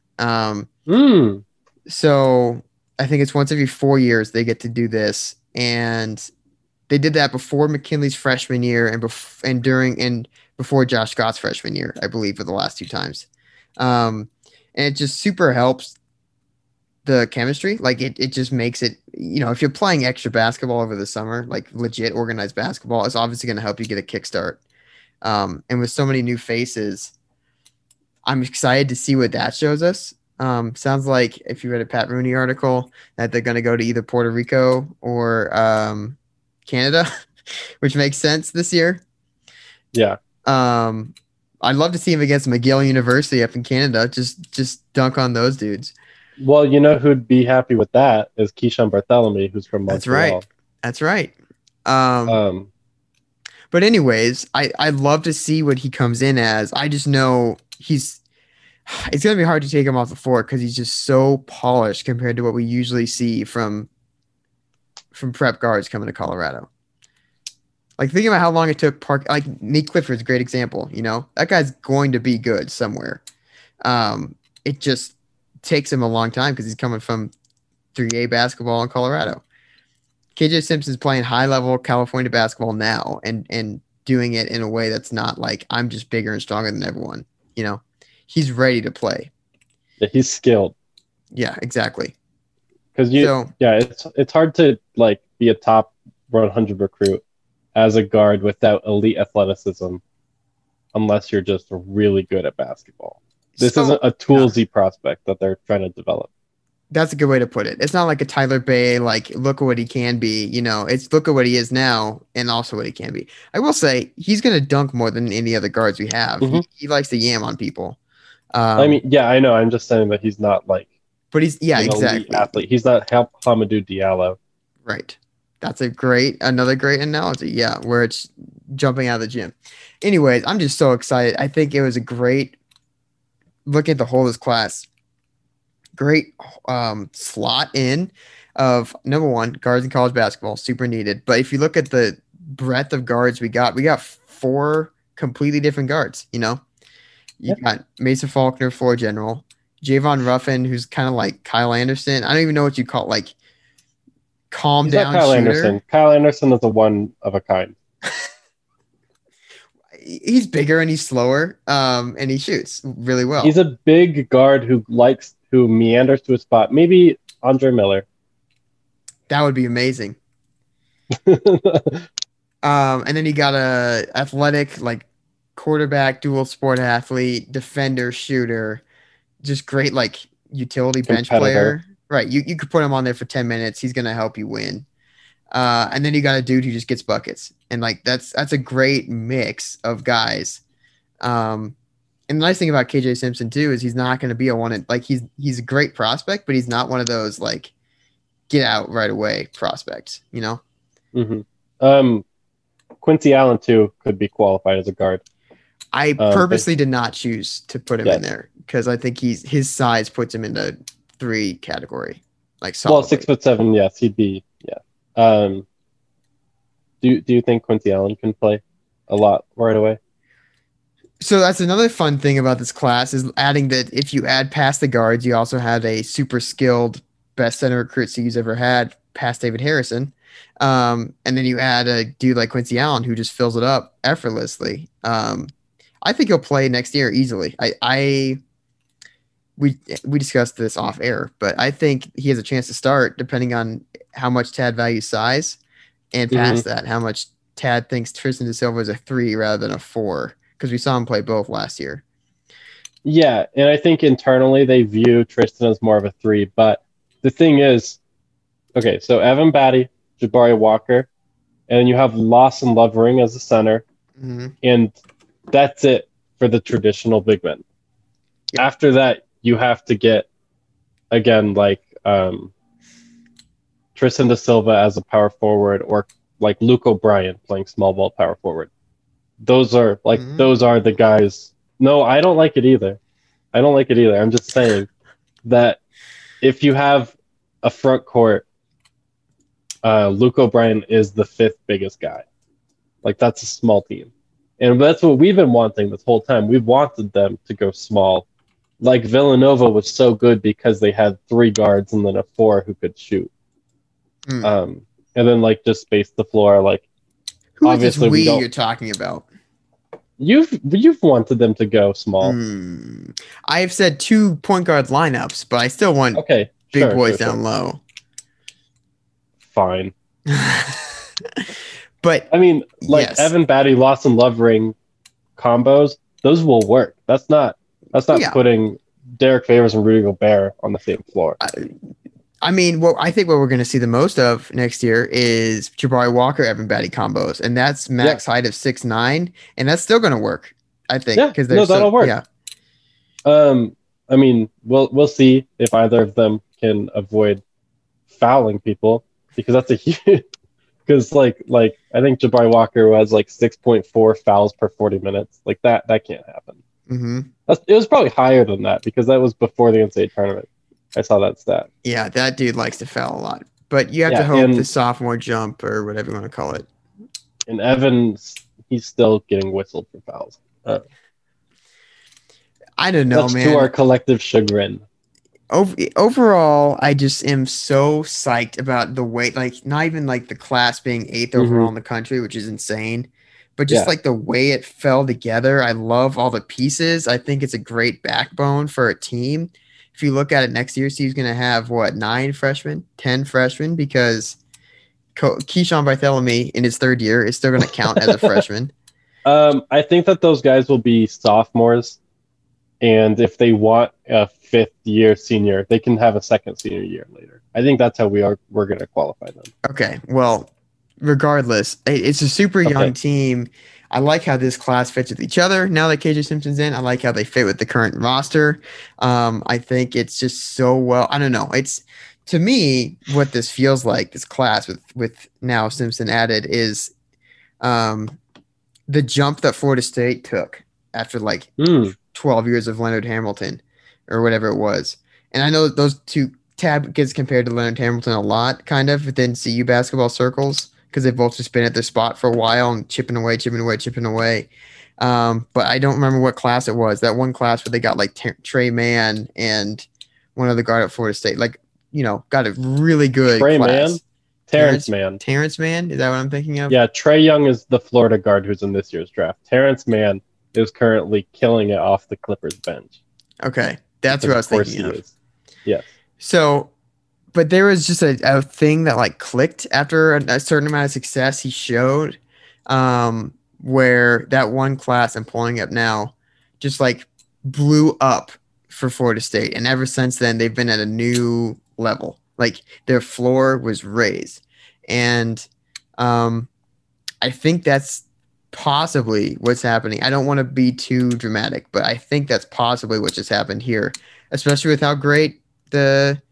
So I think it's once every 4 years they get to do this, and they did that before McKinley's freshman year and before Josh Scott's freshman year, I believe, for the last two times. And it just super helps the chemistry. Like it just makes it, if you're playing extra basketball over the summer, like legit organized basketball, it's obviously going to help you get a kickstart. And with so many new faces, I'm excited to see what that shows us. Sounds like if you read a Pat Rooney article that they're going to go to either Puerto Rico or Canada, which makes sense this year. Yeah. I'd love to see him against McGill University up in Canada. Just dunk on those dudes. Well, who'd be happy with that is Keyshawn Bartholomew, who's from Montreal. That's right. But anyways, I'd love to see what he comes in as. I just know it's going to be hard to take him off the floor because he's just so polished compared to what we usually see from prep guards coming to Colorado. Like, think about how long it took like Nate Clifford's a great example. That guy's going to be good somewhere. It just takes him a long time because he's coming from 3A basketball in Colorado. KJ Simpson's playing high level California basketball now and doing it in a way that's not like I'm just bigger and stronger than everyone. He's ready to play. Yeah, he's skilled. Yeah, exactly. Because it's hard to like be a top 100 recruit as a guard without elite athleticism, unless you're just really good at basketball. This So- isn't a toolsy prospect that they're trying to develop. That's a good way to put it. It's not like a Tyler Bay, like, look at what he can be. It's look at what he is now and also what he can be. I will say he's going to dunk more than any other guards we have. Mhm. He likes to yam on people. I mean, yeah, I know. I'm just saying that he's not like but he's, yeah, an elite exactly. athlete. He's not Hamadou Diallo. Right. That's another great analogy. Yeah, where it's jumping out of the gym. Anyways, I'm just so excited. I think it was a great look at the whole of this class. Great slot in of number one, guards in college basketball, super needed. But if you look at the breadth of guards we got 4 completely different guards. You got Mason Faulkner, floor general, Javon Ruffin, who's kind of like Kyle Anderson. I don't even know what you call it, like calm He's down not Kyle shooter. Anderson. Kyle Anderson is a one of a kind. He's bigger and he's slower, and he shoots really well. He's a big guard who meanders to a spot. Maybe Andre Miller. That would be amazing. And then you got a athletic, like quarterback, dual sport athlete, defender, shooter, just great like utility bench Competitor. player. Right. You could put him on there for 10 minutes. He's gonna help you win. And then you got a dude who just gets buckets. And like that's a great mix of guys. And the nice thing about KJ Simpson too is he's not gonna be a one like he's a great prospect, but he's not one of those like get out right away prospects, Mm-hmm. Quincy Allen too could be qualified as a guard. I purposely did not choose to put him in Yes. there because I think his size puts him in the 3 category. Like Well, solidly. 6'7", yes, he'd be. Yeah. Do you think Quincy Allen can play a lot right away? So that's another fun thing about this class is adding that if you add past the guards, you also have a super skilled best center recruit CU's ever had, past David Harrison. And then you add a dude like Quincy Allen who just fills it up effortlessly. I think he'll play next year easily. We discussed this off air, but I think he has a chance to start depending on how much Tad values size and past that, how much Tad thinks Tristan Da Silva is a 3 rather than a 4 because we saw him play both last year. Yeah, and I think internally they view Tristan as more of a 3. But the thing is, okay, so Evan Batty, Jabari Walker, and then you have Lawson Lovering as the center, and that's it for the traditional big men. Yep. After that, you have to get, again, like Tristan Da Silva as a power forward or like Luke O'Brien playing small ball power forward. Those are the guys. No, I don't like it either. I'm just saying that if you have a front court, Luke O'Brien is the 5th biggest guy. Like that's a small team. And that's what we've been wanting this whole time. We've wanted them to go small. Like Villanova was so good because they had 3 guards and then a 4 who could shoot. And then like just space the floor. Like Who obviously is we this don't. you're talking about? You've wanted them to go small. I have said 2 point guard lineups, but I still want Okay, big sure, boys sure, down sure. low. Fine. But I mean, like yes. Evan Batty, Lawson Lovering combos, those will work. That's not Yeah. putting Derek Favors and Rudy Gobert on the same floor. I mean, I think what we're going to see the most of next year is Jabari Walker, Evan Batty combos, and that's max height of 6'9", and that's still going to work. I think Yeah, that'll work. Yeah, I mean, we'll see if either of them can avoid fouling people because that's a huge. Because like I think Jabari Walker has like 6.4 fouls per 40 minutes. Like that can't happen. It was probably higher than that because that was before the NCAA tournament. I saw that stat. Yeah, that dude likes to foul a lot, but you have to hope the sophomore jump or whatever you want to call it. And Evans, he's still getting whistled for fouls. I don't know, That's man. to our collective chagrin. Overall, I just am so psyched about the way, like, not even like the class being 8th overall in the country, which is insane, but just like the way it fell together. I love all the pieces. I think it's a great backbone for a team. If you look at it next year, Steve's going to have 9 freshmen, 10 freshmen, because Keyshawn Bartholomew in his 3rd year is still going to count as a freshman. I think that those guys will be sophomores And if they want a 5th-year senior, they can have a second senior year later. I think that's how we're going to qualify them. Okay, well, regardless, it's a super young team. I like how this class fits with each other. Now that KJ Simpson's in, I like how they fit with the current roster. I think it's just so well. I don't know. It's to me what this feels like. This class with now Simpson added is the jump that Florida State took after like 12 years of Leonard Hamilton or whatever it was. And I know those two Tab gets compared to Leonard Hamilton a lot, kind of within CU basketball circles, because they've both just been at their spot for a while and chipping away. But I don't remember what class it was. That one class where they got like Trey Mann and one other guard at Florida State. Like, got a really good Trey class. Mann? Terrence Mann. Terrence Mann? Is that what I'm thinking of? Yeah, Trey Young is the Florida guard who's in this year's draft. Terrence Mann is currently killing it off the Clippers bench. Okay. That's what I was thinking of. Yes. So, but there was just a thing that like clicked after a certain amount of success he showed, where that one class I'm pulling up now just like blew up for Florida State. And ever since then, they've been at a new level. Like their floor was raised. And I think that's possibly what's happening. I don't want to be too dramatic, but I think that's possibly what just happened here, especially with how great the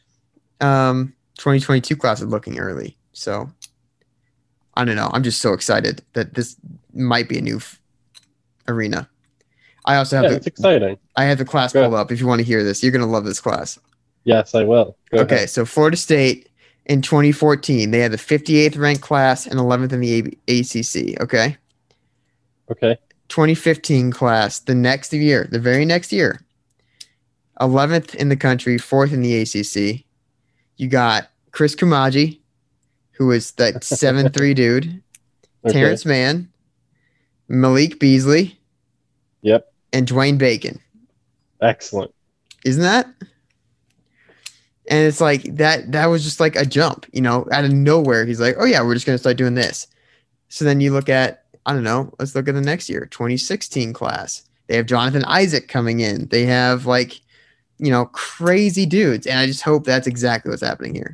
2022 class is looking early. So I don't know. I'm just so excited that this might be a new arena. I also have it's exciting. I have the class pulled up. If you want to hear this, you're going to love this class. Yes, I will. Go ahead. So Florida State in 2014, they had the 58th ranked class and 11th in the ACC. Okay. 2015 class, the very next year, 11th in the country, 4th in the ACC. You got Chris Kumaji, who is that 7'3" dude, Terrence Mann, Malik Beasley, and Dwayne Bacon. Excellent. Isn't that? And it's like that was just like a jump, out of nowhere. He's like, oh yeah, we're just going to start doing this. So then you look at, I don't know, let's look at the next year, 2016 class. They have Jonathan Isaac coming in. They have like, crazy dudes. And I just hope that's exactly what's happening here.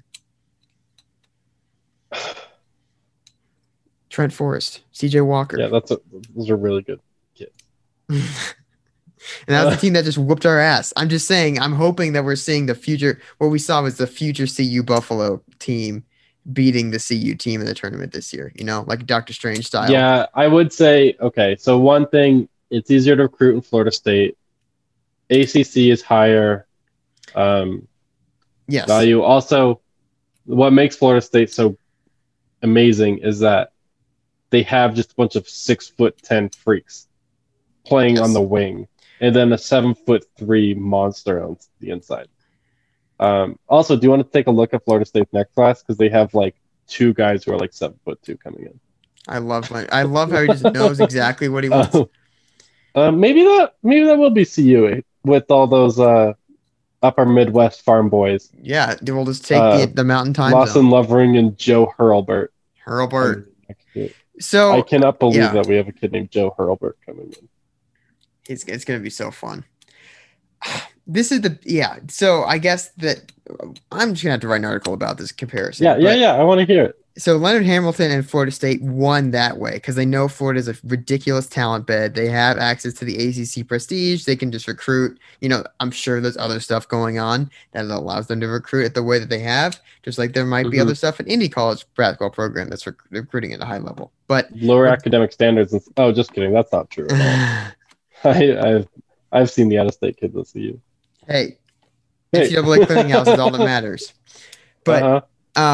Trent Forrest, CJ Walker. Yeah, those are really good kids. And that was the team that just whooped our ass. I'm just saying, I'm hoping that we're seeing the future. What we saw was the future CU Buffalo team beating the CU team in the tournament this year, like Dr. Strange style. Yeah, I would say, okay, so one thing, it's easier to recruit in Florida State. ACC is higher yes. value. Also, what makes Florida State so amazing is that they have just a bunch of 6'10" freaks playing on the wing, and then a 7'3" monster on the inside. Also, do you want to take a look at Florida State's next class, because they have like 2 guys who are like 7'2" coming in. I love how he just knows exactly what he wants. Maybe that will be CU with all those upper Midwest farm boys. Yeah, we'll just take the Mountain Time Lawson Zone. Lovering and Joe Hurlburt. So I cannot believe that we have a kid named Joe Hurlburt coming in. It's going to be so fun. This is so I guess that I'm just going to have to write an article about this comparison. Yeah. I want to hear it. So Leonard Hamilton and Florida State won that way because they know Florida is a ridiculous talent bed. They have access to the ACC prestige. They can just recruit. I'm sure there's other stuff going on that allows them to recruit it the way that they have. Just like there might be other stuff in Indy College basketball program that's recruiting at a high leple. But lower academic standards. Just kidding. That's not true at all. I've seen the out-of-state kids at CU. Hey, NCAA clearinghouse is all that matters. But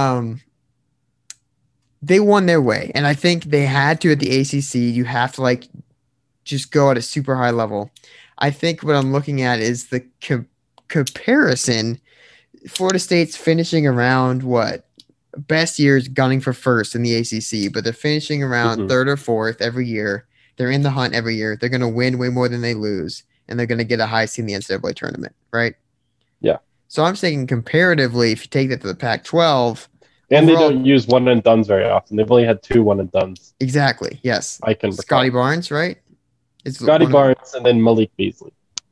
they won their way, and I think they had to at the ACC. You have to just go at a super high level. I think what I'm looking at is the comparison. Florida State's finishing around best years gunning for first in the ACC, but they're finishing around third or fourth every year. They're in the hunt every year. They're going to win way more than they lose, and they're going to get a high seed in the NCAA tournament, right? Yeah. So I'm saying comparatively, if you take that to the Pac-12, and overall, they don't use one and dones very often. They've only had 2 one and dones. Exactly. Yes. I can. Scotty Barnes, right? Scotty Barnes and then Malik Beasley.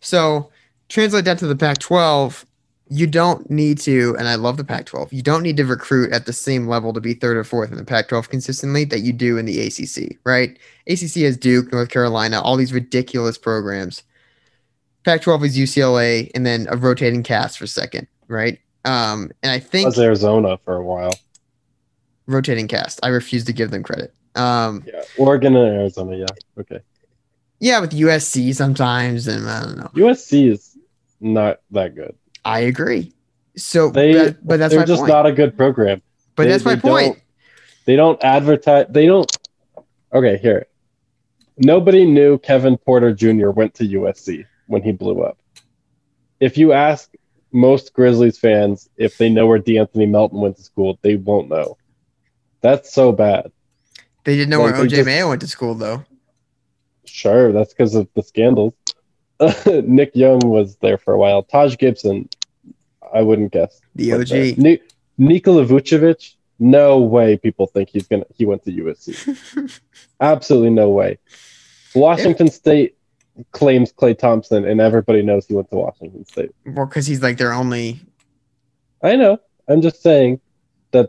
So translate that to the Pac-12. You don't need to, and I love the Pac-12. You don't need to recruit at the same level to be third or fourth in the Pac-12 consistently that you do in the ACC, right? ACC has Duke, North Carolina, all these ridiculous programs. Pac-12 is UCLA, and then a rotating cast for second, right? And I think Was Arizona for a while. rotating cast. I refuse to give them credit. Yeah, Oregon and Arizona. Yeah, okay. Yeah, with USC sometimes, and I don't know. USC is not that good. I agree. So, They're but that's my just point. not a good program. But that's my point. They don't advertise. They don't. Okay, here. Nobody knew Kevin Porter Jr. went to USC when he blew up. If you ask most Grizzlies fans if they know where DeAnthony Melton went to school, they won't know. That's so bad. They didn't know Like, where they OJ just- Mayo went to school, though. Sure, that's because of the scandals. Nick Young was there for a while. Taj Gibson, I wouldn't guess. The went OG. there. Nikola Vucevic, no way people think he went to USC. Absolutely no way. Washington State claims Klay Thompson, and everybody knows he went to Washington State. Well, because he's like their only. I know. I'm just saying that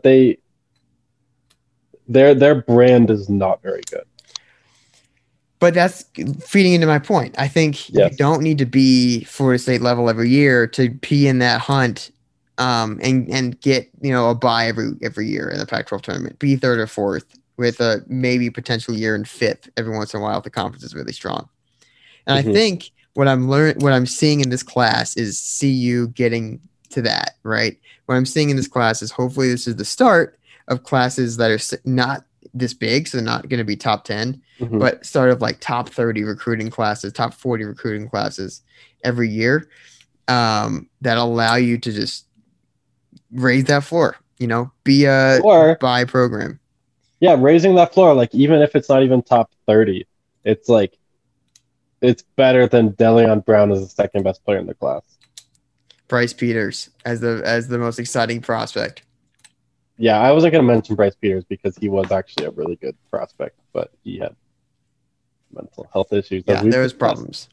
their brand is not very good. But that's feeding into my point. I think Yes. you don't need to be Florida State level every year to be in that hunt, and get a bye every year in the Pac-12 tournament. Be third or fourth with a maybe potential year in fifth every once in a while if the conference is really strong. And Mhm. I think what I'm seeing in this class is CU getting to that, right? What I'm seeing in this class is hopefully this is the start of classes that are not this big, so they're not going to be top 10, Mhm. but sort of like top 30 recruiting classes, top 40 recruiting classes every year, that allow you to just raise that floor, be a Or buy program. yeah, raising that floor, like even if it's not even top 30, it's like it's better than Deleon Brown as the second best player in the class. Bryce Peters as the most exciting prospect. Yeah, I wasn't going to mention Bryce Peters because he was actually a really good prospect, but he had mental health issues. Yeah, there was problems.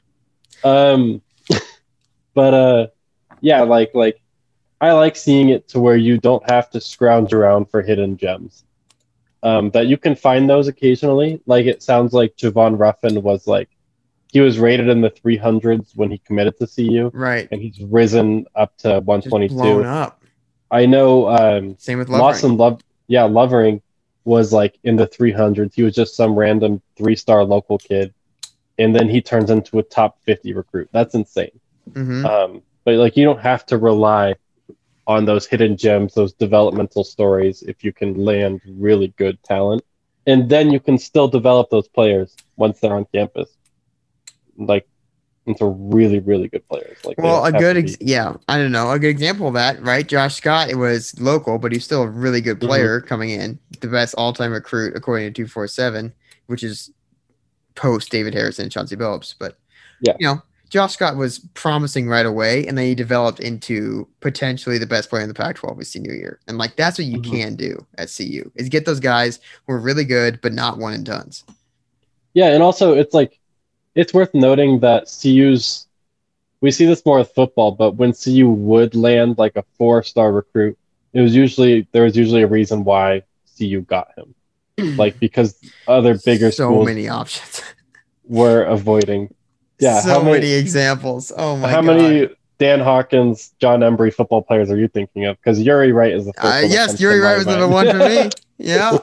But yeah, like I like seeing it to where you don't have to scrounge around for hidden gems. That you can find those occasionally. Like it sounds like Javon Ruffin was like he was rated in the 300s when he committed to CU, Right. and he's risen up to Just 122. blown up. I know. Same with Lawson Lovering. Lovering was like in the 300s. He was just some random 3-star local kid, and then he turns into a top 50 recruit. That's insane. Mm-hmm. But like you don't have to rely on those hidden gems, those developmental stories, if you can land really good talent, and then you can still develop those players once they're on campus, like into really, really good players. Like, Well, they a don't good, have to be- I don't know, a good example of that, right? Josh Scott, it was local, but he's still a really good player coming in, the best all-time recruit according to 247, which is post David Harrison and Chauncey Billups. But Yeah. Josh Scott was promising right away, and then he developed into potentially the best player in the Pac-12 his senior year. And like that's what you can do at CU is get those guys who are really good but not one and dones. Yeah, and also it's worth noting that we see this more with football, but when CU would land like a 4-star recruit, there was usually a reason why CU got him. Like because other bigger so schools many options. were avoiding. Yeah, so many examples. Oh my god. How many Dan Hawkins, John Embry football players are you thinking of? Because Uri Wright is the first one. that Yes, comes Uri to my Wright was number mind. 1 for me. Yeah.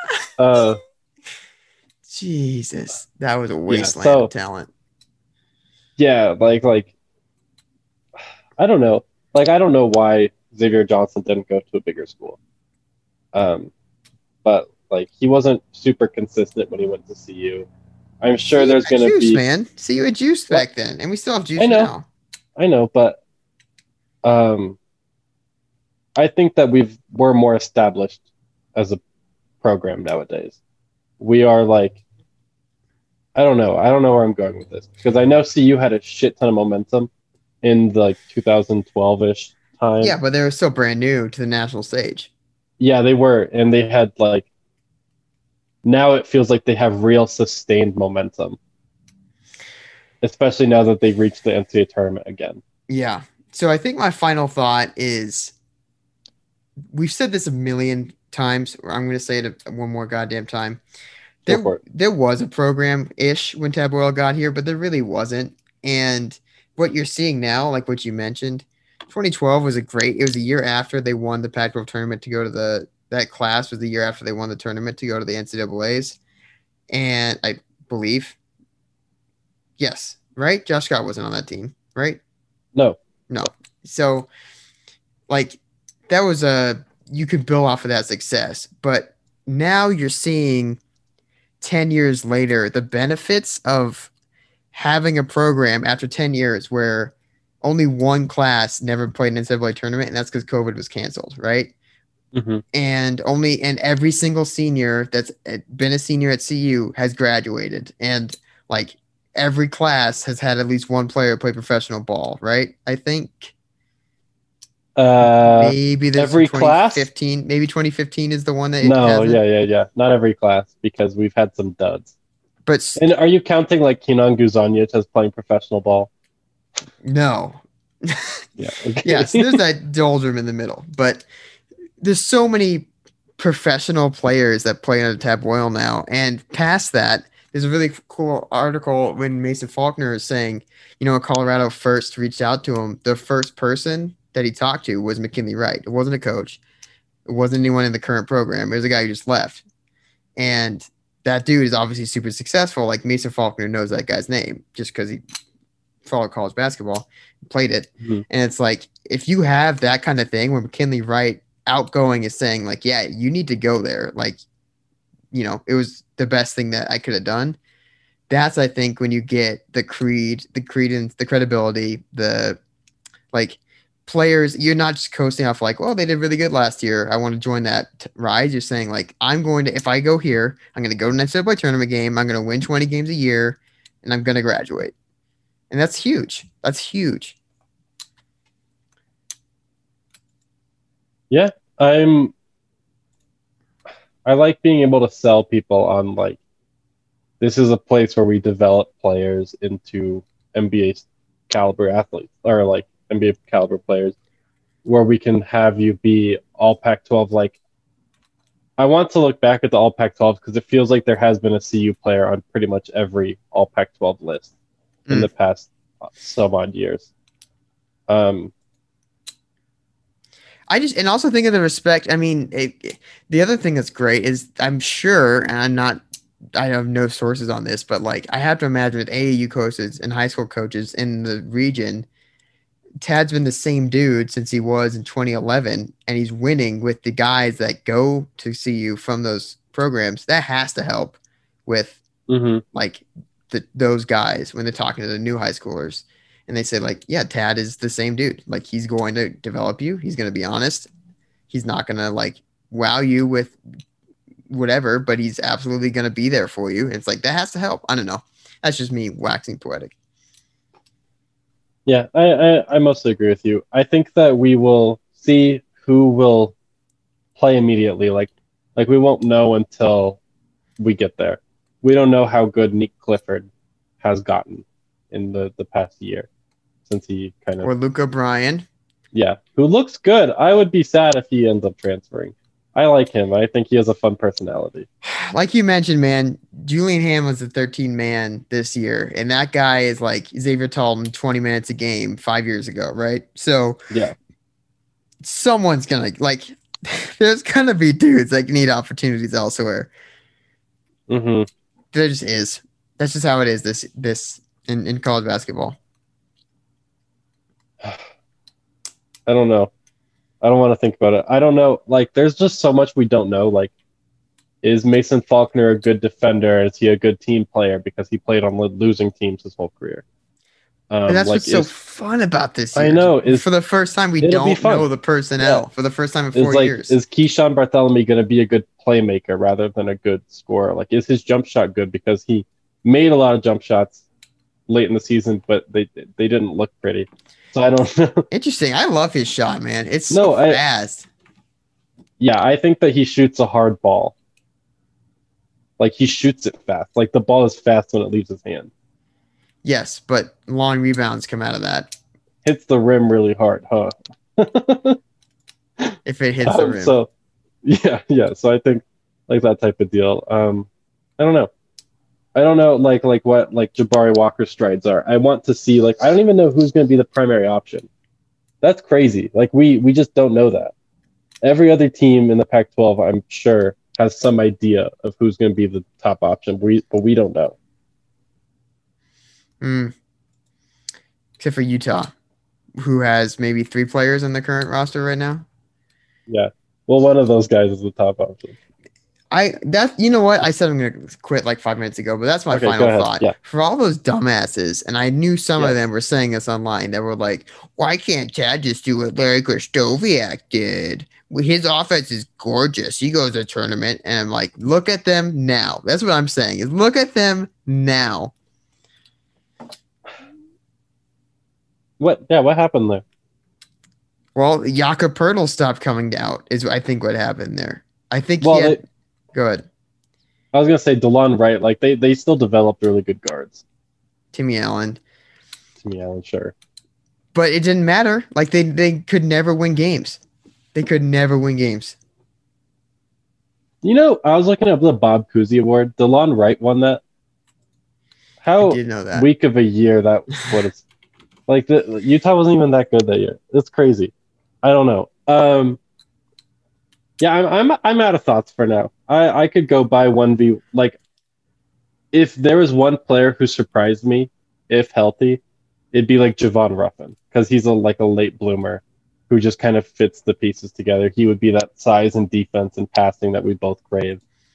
Jesus, that was a wasteland so- of talent. Yeah, like I don't know. Like I don't know why Xavier Johnson didn't go to a bigger school. But like he wasn't super consistent when he went to CU. I'm sure there's CU had gonna juice, be man. CU had juice back then, and we still have juice I know. now. I know, but I think that we're more established as a program nowadays. We are like I don't know where I'm going with this because I know CU had a shit ton of momentum in the 2012-ish time. Yeah, but they were still brand new to the national stage. Yeah, they were, and they had now it feels like they have real sustained momentum. especially now that they've reached the NCAA tournament again. Yeah. So I think my final thought is we've said this a million times. I'm going to say it one more goddamn time. Go for it. There was a program-ish when Tab Boyle got here, but there really wasn't. And what you're seeing now, like what you mentioned, 2012 was it was a year after they won the Pac-12 tournament to go to that class was the year after they won the tournament to go to the NCAAs. And I believe, yes, right? Josh Scott wasn't on that team, right? No. So, like, that was you could build off of that success. But now you're seeing 10 years later the benefits of having a program after 10 years where only one class never played an NCAA tournament, and that's because COVID was canceled, right? Mm-hmm. And every single senior that's been a senior at CU has graduated, and like every class has had at least one player play professional ball, right? I think maybe there's every class. 2015, maybe 2015 is the one that no, yeah. Not every class because we've had some duds. And are you counting like Kenan Guzanic as playing professional ball? No. Yeah. Okay. Yeah. So there's that doldrum in the middle, but there's so many professional players that play under Tab Boyle now, and past that. There's a really cool article when Mason Faulkner is saying, when Colorado first reached out to him, the first person that he talked to was McKinley Wright. It wasn't a coach. It wasn't anyone in the current program. It was a guy who just left. And that dude is obviously super successful. Like Mason Faulkner knows that guy's name just because he followed college basketball, played it. Mm-hmm. And it's like, if you have that kind of thing where McKinley Wright outgoing is saying like, yeah, you need to go there. Like, it was the best thing that I could have done. That's, I think, when you get the credence, the credibility, the like players, you're not just coasting off like, well, they did really good last year. I want to join that ride. You're saying like, if I go here, I'm going to go to an NCAA tournament game. I'm going to win 20 games a year and I'm going to graduate. And that's huge. That's huge. Yeah. I like being able to sell people on like, this is a place where we develop players into NBA caliber athletes or like NBA caliber players where we can have you be all Pac-12. Like, I want to look back at the all Pac-12 because it feels like there has been a CU player on pretty much every all Pac-12 list in the past some odd years. And also think of the respect. I mean, the other thing that's great is I'm sure, and I have no sources on this, but like I have to imagine with AAU coaches and high school coaches in the region, Tad's been the same dude since he was in 2011, and he's winning with the guys that go to CU from those programs. That has to help with like those guys when they're talking to the new high schoolers. And they say, like, yeah, Tad is the same dude. Like, he's going to develop you. He's going to be honest. He's not going to, like, wow you with whatever, but he's absolutely going to be there for you. It's like, that has to help. I don't know. That's just me waxing poetic. Yeah, I mostly agree with you. I think that we will see who will play immediately. Like we won't know until we get there. We don't know how good Nick Clifford has gotten in the past year since he kind of... Or Luke O'Brien. Yeah, who looks good. I would be sad if he ends up transferring. I like him. I think he has a fun personality. Like you mentioned, man, Julian Hamlin's the 13 man this year, and that guy is like Xavier Talton 20 minutes a game 5 years ago, right? So yeah, someone's going to, like, there's going to be dudes that need opportunities elsewhere. Mm-hmm. There just is. That's just how it is this in college basketball. I don't know. I don't want to think about it. I don't know. Like, there's just so much we don't know. Like, is Mason Faulkner a good defender? Is he a good team player? Because he played on losing teams his whole career. And that's what's so fun about this year. I know. For the first time, we don't know the personnel. Yeah. For the first time in 4 years. Is Keyshawn Bartholomew going to be a good playmaker rather than a good scorer? Like, is his jump shot good? Because he made a lot of jump shots late in the season, but they didn't look pretty. So I don't know. Interesting. I love his shot, man. It's so fast. Yeah, I think that he shoots a hard ball. Like, he shoots it fast. Like, the ball is fast when it leaves his hand. Yes, but long rebounds come out of that Hits the rim really hard, huh? if it hits the rim. So yeah. So I think like that type of deal. I don't know. I don't know like what like Jabari Walker's strides are. I want to see like I don't even know who's going to be the primary option. That's crazy. Like we just don't know that. Every other team in the Pac-12, I'm sure, has some idea of who's going to be the top option. But we don't know. Except for Utah, who has maybe 3 players on the current roster right now. Yeah. Well, one of those guys is the top option. You know what? I said I'm gonna quit like 5 minutes ago, but that's my Okay, final go ahead. thought. Yeah. For all those dumbasses, and I knew some Yes. of them were saying this online that were like, why can't Chad just do what Larry Kristoviak did? His offense is gorgeous. He goes to a tournament, and I'm like, look at them now. That's what I'm saying is look at them now. What happened there? Well, Jakob Pertl stopped coming out is I think what happened there. I think Well, go ahead. I was gonna say DeLon Wright, like they still developed really good guards. Timmy Allen. Sure. But it didn't matter. Like they could never win games. They could never win games. You know, I was looking at the Bob Cousy Award. DeLon Wright won that. I How did know that. weak of a year that was. Like Utah wasn't even that good that year. It's crazy. I don't know. Yeah, I'm out of thoughts for now. I could go by 1v. Like, if there was one player who surprised me, if healthy, it'd be like Javon Ruffin, because he's a late bloomer who just kind of fits the pieces together. He would be that size and defense and passing that we both crave.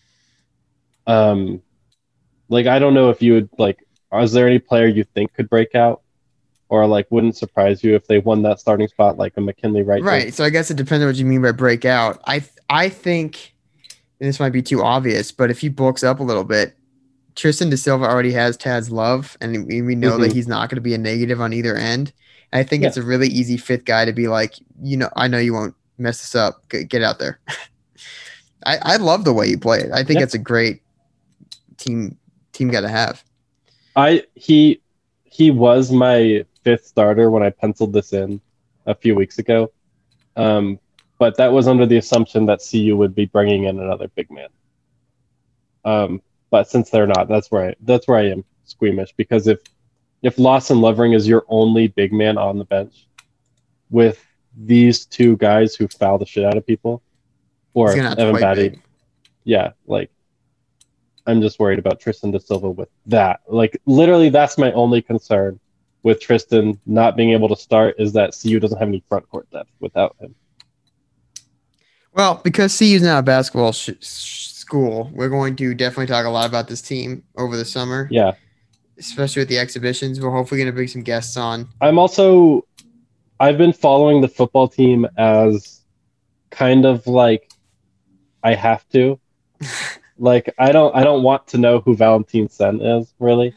Like I don't know if you would like. Is there any player you think could break out, or like wouldn't surprise you if they won that starting spot like a McKinley Wright? Right. So I guess it depends on what you mean by breakout. I think, and this might be too obvious, but if he bulks up a little bit, Tristan Da Silva already has Tad's love, and we know that he's not going to be a negative on either end. And I think it's a really easy 5th guy to be like, I know you won't mess this up. Get out there. I love the way you play it. I think it's a great team got to have. He was my 5th starter when I penciled this in a few weeks ago. But that was under the assumption that CU would be bringing in another big man. But since they're not, that's where I am squeamish, because if Lawson Lovering is your only big man on the bench with these 2 guys who foul the shit out of people, or Evan Batty, yeah, like I'm just worried about Tristan Da Silva with that. Like literally, that's my only concern with Tristan not being able to start, is that CU doesn't have any front court depth without him. Well, because CU is now a basketball school, we're going to definitely talk a lot about this team over the summer. Yeah. Especially with the exhibitions. We're hopefully going to bring some guests on. I've been following the football team as kind of like I have to. Like I don't want to know who Valentin Sen is, really.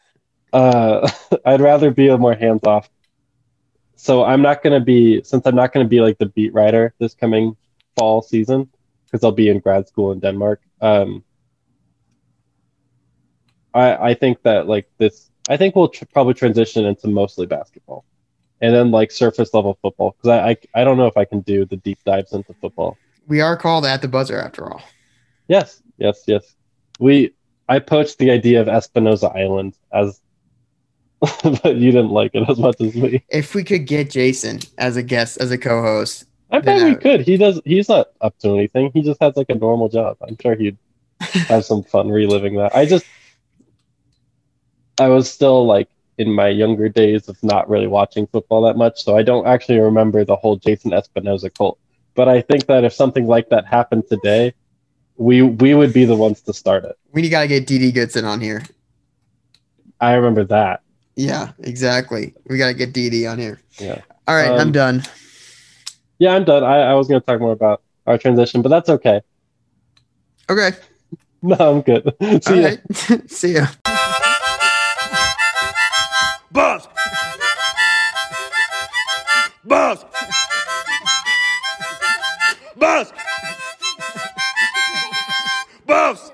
I'd rather be a more hands-off. So I'm not going to be like the beat writer this coming fall season, because I'll be in grad school in Denmark. I think that we'll probably transition into mostly basketball, and then like surface level football, because I don't know if I can do the deep dives into football. We are called At the Buzzer after all. Yes. I poached the idea of Espinosa Island as, but you didn't like it as much as me. If we could get Jason as a guest, as a co-host, I bet we could. He's not up to anything. He just has like a normal job. I'm sure he'd have some fun reliving that. I was still like in my younger days of not really watching football that much, so I don't actually remember the whole Jason Espinosa cult. But I think that if something like that happened today, we would be the ones to start it. We got to get D.D. Goodson on here. I remember that. Yeah, exactly. We got to get D.D. on here. Yeah. All right, I'm done. Yeah, I'm done. I was going to talk more about our transition, but that's okay. Okay. No, I'm good. See ya. See ya. Boss! Boss! Boss! Boss!